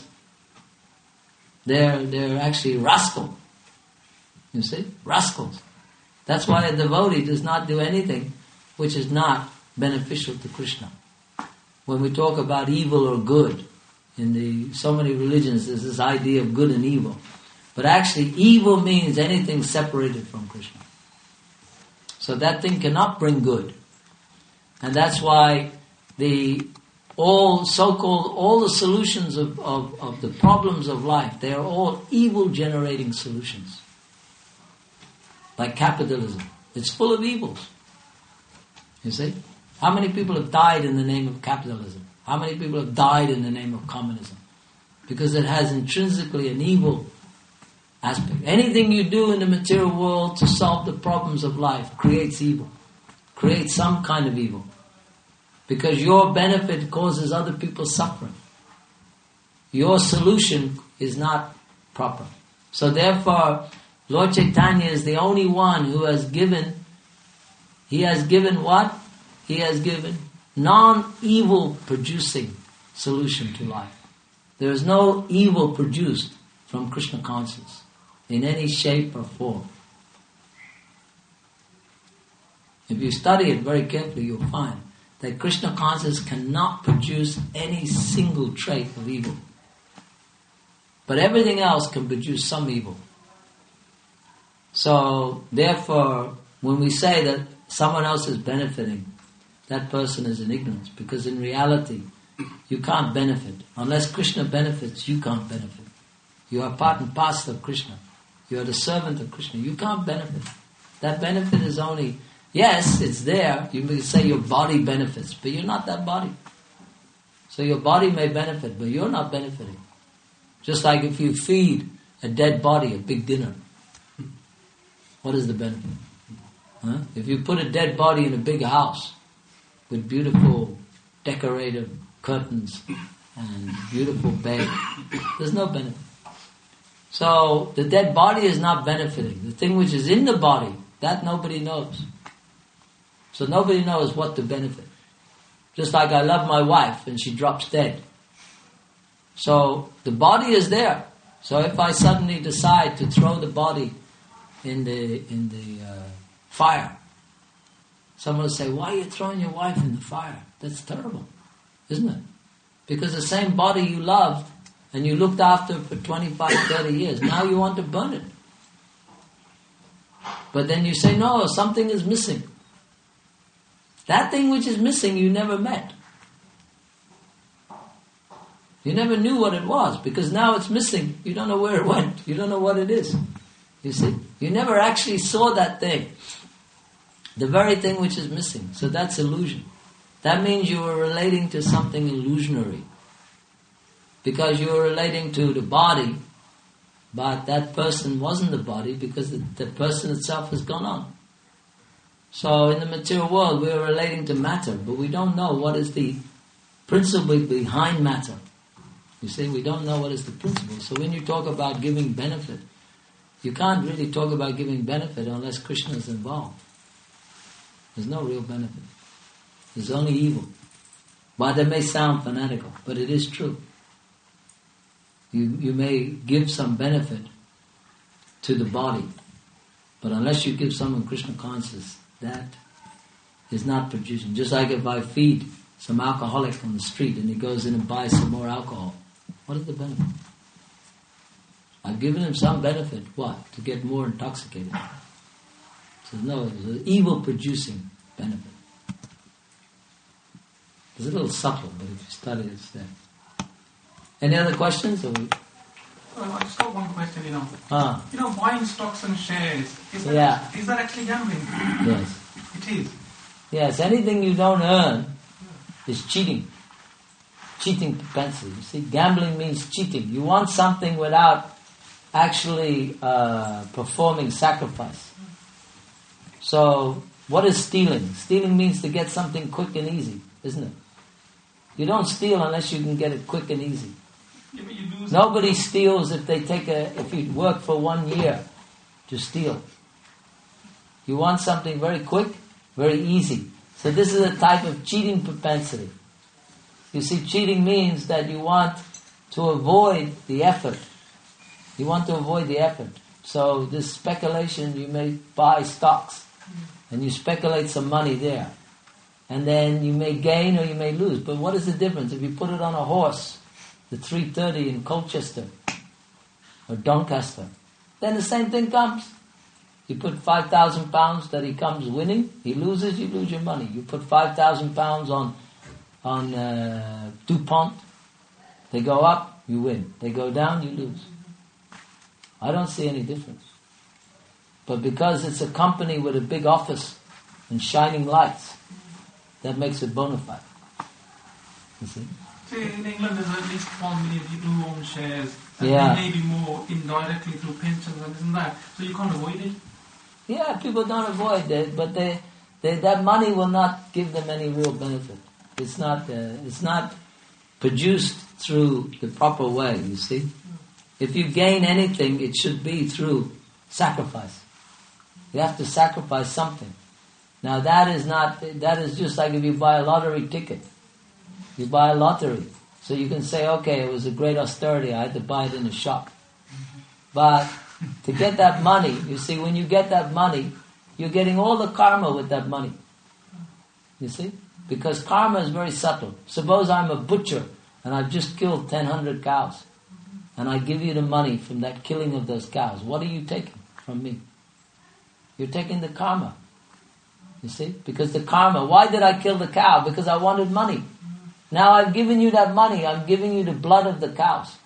They're actually rascals. You see? Rascals. That's why a devotee does not do anything which is not beneficial to Krishna. When we talk about evil or good, in so many religions there's this idea of good and evil. But actually evil means anything separated from Krishna. So that thing cannot bring good. And that's why all the solutions of the problems of life, they are all evil generating solutions. Like capitalism. It's full of evils. You see? How many people have died in the name of capitalism? How many people have died in the name of communism? Because it has intrinsically an evil aspect. Anything you do in the material world to solve the problems of life creates evil. Creates some kind of evil. Because your benefit causes other people suffering. Your solution is not proper. So therefore, Lord Chaitanya is the only one who has given, he has given what? He has given non-evil producing solution to life. There is no evil produced from Krishna consciousness in any shape or form. If you study it very carefully, you'll find that Krishna consciousness cannot produce any single trait of evil. But everything else can produce some evil. So, therefore, when we say that someone else is benefiting, that person is in ignorance. Because in reality, you can't benefit. Unless Krishna benefits, you can't benefit. You are part and parcel of Krishna. You are the servant of Krishna. You can't benefit. That benefit is only, yes, it's there. You may say your body benefits, but you're not that body. So your body may benefit, but you're not benefiting. Just like if you feed a dead body a big dinner. What is the benefit? Huh? If you put a dead body in a big house with beautiful decorative curtains and beautiful bed, there's no benefit. So the dead body is not benefiting. The thing which is in the body, that nobody knows. So nobody knows what to benefit. Just like I love my wife and she drops dead. So the body is there. So if I suddenly decide to throw the body in the fire, someone will say, why are you throwing your wife in the fire? That's terrible, isn't it? Because the same body you loved and you looked after for 25, 30 years, now you want to burn it. But then you say, no, something is missing. That thing which is missing you never met. You never knew what it was, because now it's missing. You don't know where it went. You don't know what it is. You see? You never actually saw that thing. The very thing which is missing. So that's illusion. That means you were relating to something illusionary. Because you were relating to the body, but that person wasn't the body, because the person itself has gone on. So in the material world we are relating to matter, but we don't know what is the principle behind matter. You see, we don't know what is the principle. So when you talk about giving benefit, you can't really talk about giving benefit unless Krishna is involved. There's no real benefit. There's only evil. But that may sound fanatical, but it is true. You may give some benefit to the body, but unless you give someone Krishna consciousness, that is not producing. Just like if I feed some alcoholic on the street and he goes in and buys some more alcohol, what is the benefit? I've given him some benefit. What? To get more intoxicated. So no, it's an evil producing benefit. It's a little subtle, but if you study it, it's there. Any other questions? I just got one question, buying stocks and shares, is that actually gambling? Yes. It is? Yes, anything you don't earn is cheating. Cheating propensity. You see, gambling means cheating. You want something without actually performing sacrifice. So, what is stealing? Stealing means to get something quick and easy, isn't it? You don't steal unless you can get it quick and easy. Yeah, but you lose. Nobody steals if you work for 1 year to steal. You want something very quick, very easy. So this is a type of cheating propensity. You see, cheating means that you want to avoid the effort. You want to avoid the effort. So this speculation, you may buy stocks and you speculate some money there. And then you may gain or you may lose. But what is the difference? If you put it on a horse, the 330 in Colchester or Doncaster, then the same thing comes. You put £5,000 that he comes winning, he loses, you lose your money. You put £5,000 on DuPont, they go up, you win. They go down, you lose. I don't see any difference. But because it's a company with a big office and shining lights, that makes it bona fide. You see? See, in England there's at least 1 million people who own shares, and maybe more indirectly through pensions, and isn't that? So you can't avoid it. Yeah, people don't avoid it, but that money will not give them any real benefit. It's not produced through the proper way, you see. If you gain anything, it should be through sacrifice. You have to sacrifice something. Now that is just like if you buy a lottery ticket. You buy a lottery. So you can say, okay, it was a great austerity, I had to buy it in a shop. But to get that money, you see, when you get that money, you're getting all the karma with that money. You see? Because karma is very subtle. Suppose I'm a butcher and I've just killed 1,000 cows. And I give you the money from that killing of those cows. What are you taking from me? You're taking the karma. You see? Because the karma, why did I kill the cow? Because I wanted money. Now I've given you that money. I'm giving you the blood of the cows.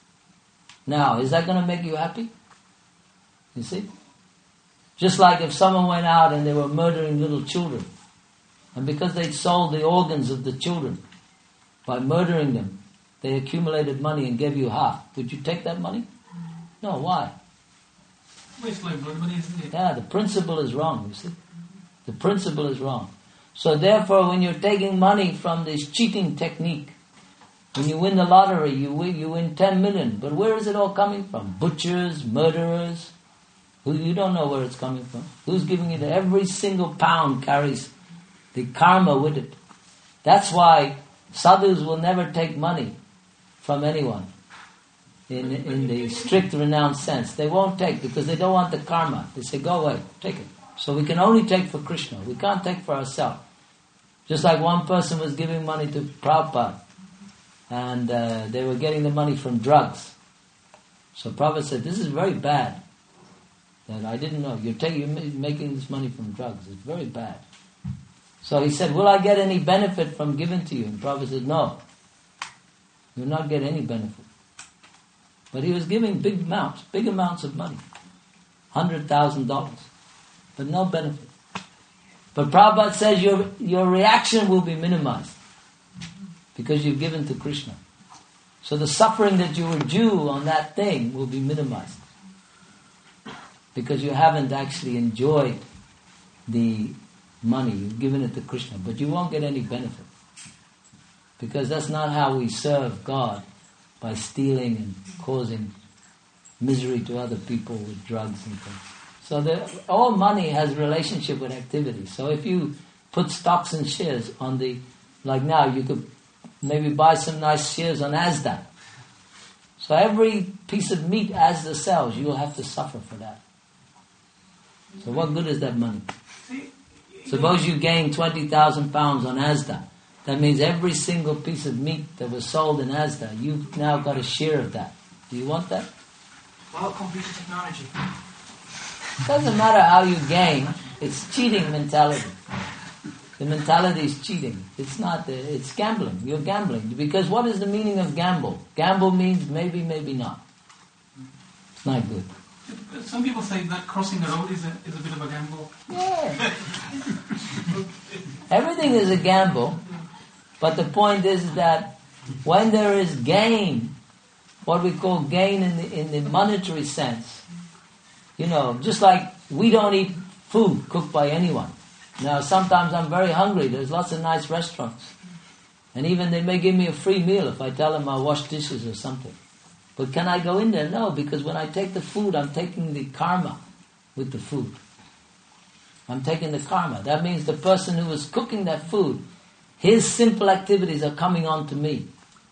Now, is that going to make you happy? You see? Just like if someone went out and they were murdering little children. And because they'd sold the organs of the children, by murdering them, they accumulated money and gave you half. Would you take that money? No, why? It's like blood money, isn't it? Yeah, the principle is wrong, you see. The principle is wrong. So therefore, when you're taking money from this cheating technique, when you win the lottery, you win 10 million. But where is it all coming from? Butchers, murderers. You don't know where it's coming from. Who's giving it? Every single pound carries the karma with it. That's why sadhus will never take money from anyone in the strict renounced sense. They won't take because they don't want the karma. They say, go away, take it. So we can only take for Krishna. We can't take for ourselves. Just like one person was giving money to Prabhupada and they were getting the money from drugs. So Prabhupada said, this is very bad. That I didn't know. You're making this money from drugs. It's very bad. So he said, will I get any benefit from giving to you? And Prabhupada said, no. You'll not get any benefit. But he was giving big amounts of money. $100,000. But no benefit. But Prabhupada says your reaction will be minimized. Because you've given to Krishna. So the suffering that you were due on that thing will be minimized. Because you haven't actually enjoyed the money. You've given it to Krishna. But you won't get any benefit. Because that's not how we serve God. By stealing and causing misery to other people with drugs and things. So all money has relationship with activity. So if you put stocks and shares on like now, you could maybe buy some nice shares on Asda. So every piece of meat Asda sells, you'll have to suffer for that. So what good is that money? Suppose you gain 20,000 pounds on Asda. That means every single piece of meat that was sold in Asda, you've now got a share of that. Do you want that? Well, computer technology. It doesn't matter how you gain. It's cheating mentality. The mentality is cheating. It's not. It's gambling. You're gambling. Because what is the meaning of gamble? Gamble means maybe, maybe not. It's not good. Some people say that crossing the road is a bit of a gamble. Yeah. Everything is a gamble. But the point is that when there is gain, what we call gain in the monetary sense, just like we don't eat food cooked by anyone. Now sometimes I'm very hungry, there's lots of nice restaurants. And even they may give me a free meal if I tell them I wash dishes or something. But can I go in there? No, because when I take the food, I'm taking the karma with the food. I'm taking the karma. That means the person who is cooking that food, his simple activities are coming on to me.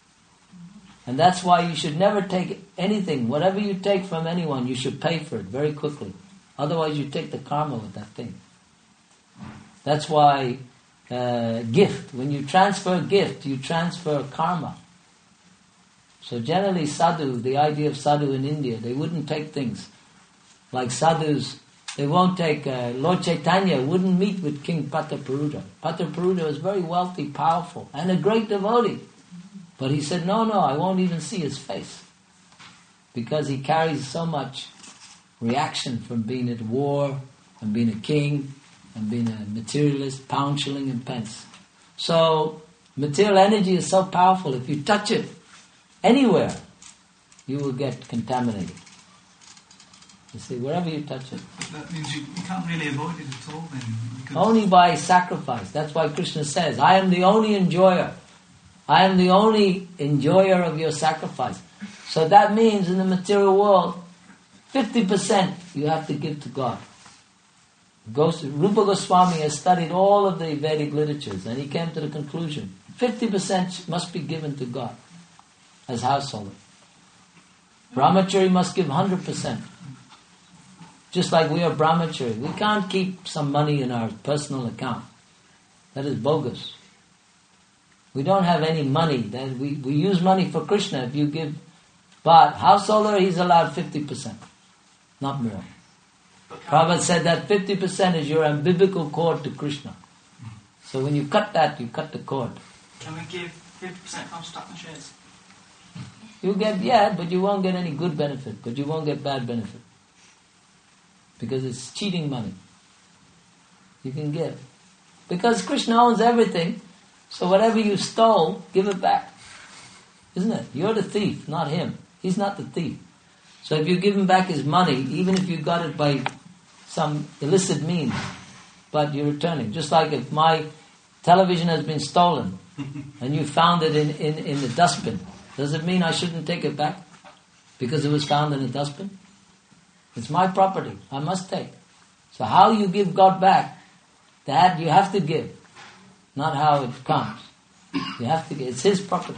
And that's why you should never take anything. Whatever you take from anyone, you should pay for it very quickly. Otherwise you take the karma with that thing. That's why gift. When you transfer gift, you transfer karma. So generally sadhu, the idea of sadhu in India, they wouldn't take things. Like sadhus They won't take, Lord Chaitanya wouldn't meet with King Patapuruta. Patapuruta was very wealthy, powerful, and a great devotee. But he said, no, I won't even see his face. Because he carries so much reaction from being at war, and being a king, and being a materialist, pound, shilling, and pence. So, material energy is so powerful, if you touch it anywhere, you will get contaminated. You see, wherever you touch it. That means you can't really avoid it at all then. Only by sacrifice. That's why Krishna says, I am the only enjoyer. I am the only enjoyer of your sacrifice. So that means in the material world, 50% you have to give to God. Rupa Goswami has studied all of the Vedic literatures and he came to the conclusion, 50% must be given to God as householder. Brahmachari must give 100%. Just like we are brahmachari. We can't keep some money in our personal account. That is bogus. We don't have any money. Then we use money for Krishna if you give. But householder, he's allowed 50%. Not more. Prabhupada said that 50% is your umbilical cord to Krishna. So when you cut that, you cut the cord. Can we give 50% from stock and shares? You get, but you won't get any good benefit. But you won't get bad benefit. Because it's cheating money. You can give. Because Krishna owns everything, so whatever you stole, give it back. Isn't it? You're the thief, not him. He's not the thief. So if you give him back his money, even if you got it by some illicit means, but you're returning. Just like if my television has been stolen and you found it in the dustbin, does it mean I shouldn't take it back? Because it was found in a dustbin? It's my property. I must take. So how you give God back, that you have to give. Not how it comes. You have to give. It's His property.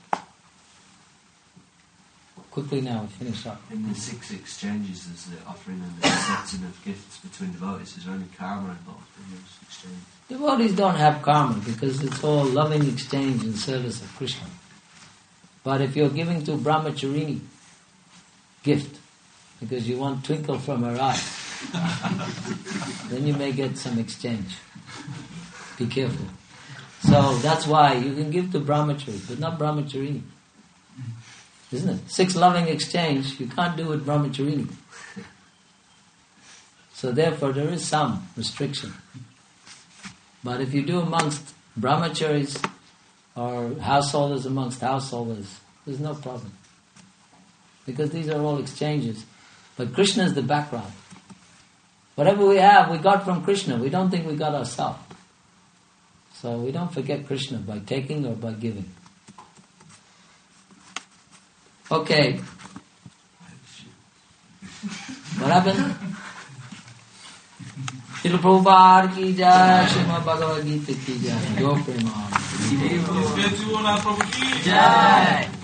Quickly now, we finish up. In the 6 exchanges, there's the offering and the accepting of gifts between devotees. Is there any karma involved in those exchanges? Devotees don't have karma because it's all loving exchange in service of Krishna. But if you're giving to Brahmacharini gift, because you want twinkle from her eye, then you may get some exchange. Be careful. So that's why you can give to Brahmachari, but not Brahmacharini. Isn't it? 6 loving exchange, you can't do with Brahmacharini. So therefore there is some restriction. But if you do amongst Brahmacharis or householders amongst householders, there's no problem. Because these are all exchanges. But Krishna is the background. Whatever we have, we got from Krishna. We don't think we got ourselves. So we don't forget Krishna by taking or by giving. Okay. What happened? Srila Prabhupada ki jai, Srimad Bhagavad Gita ki jai, Go Preman. Jai. Jai.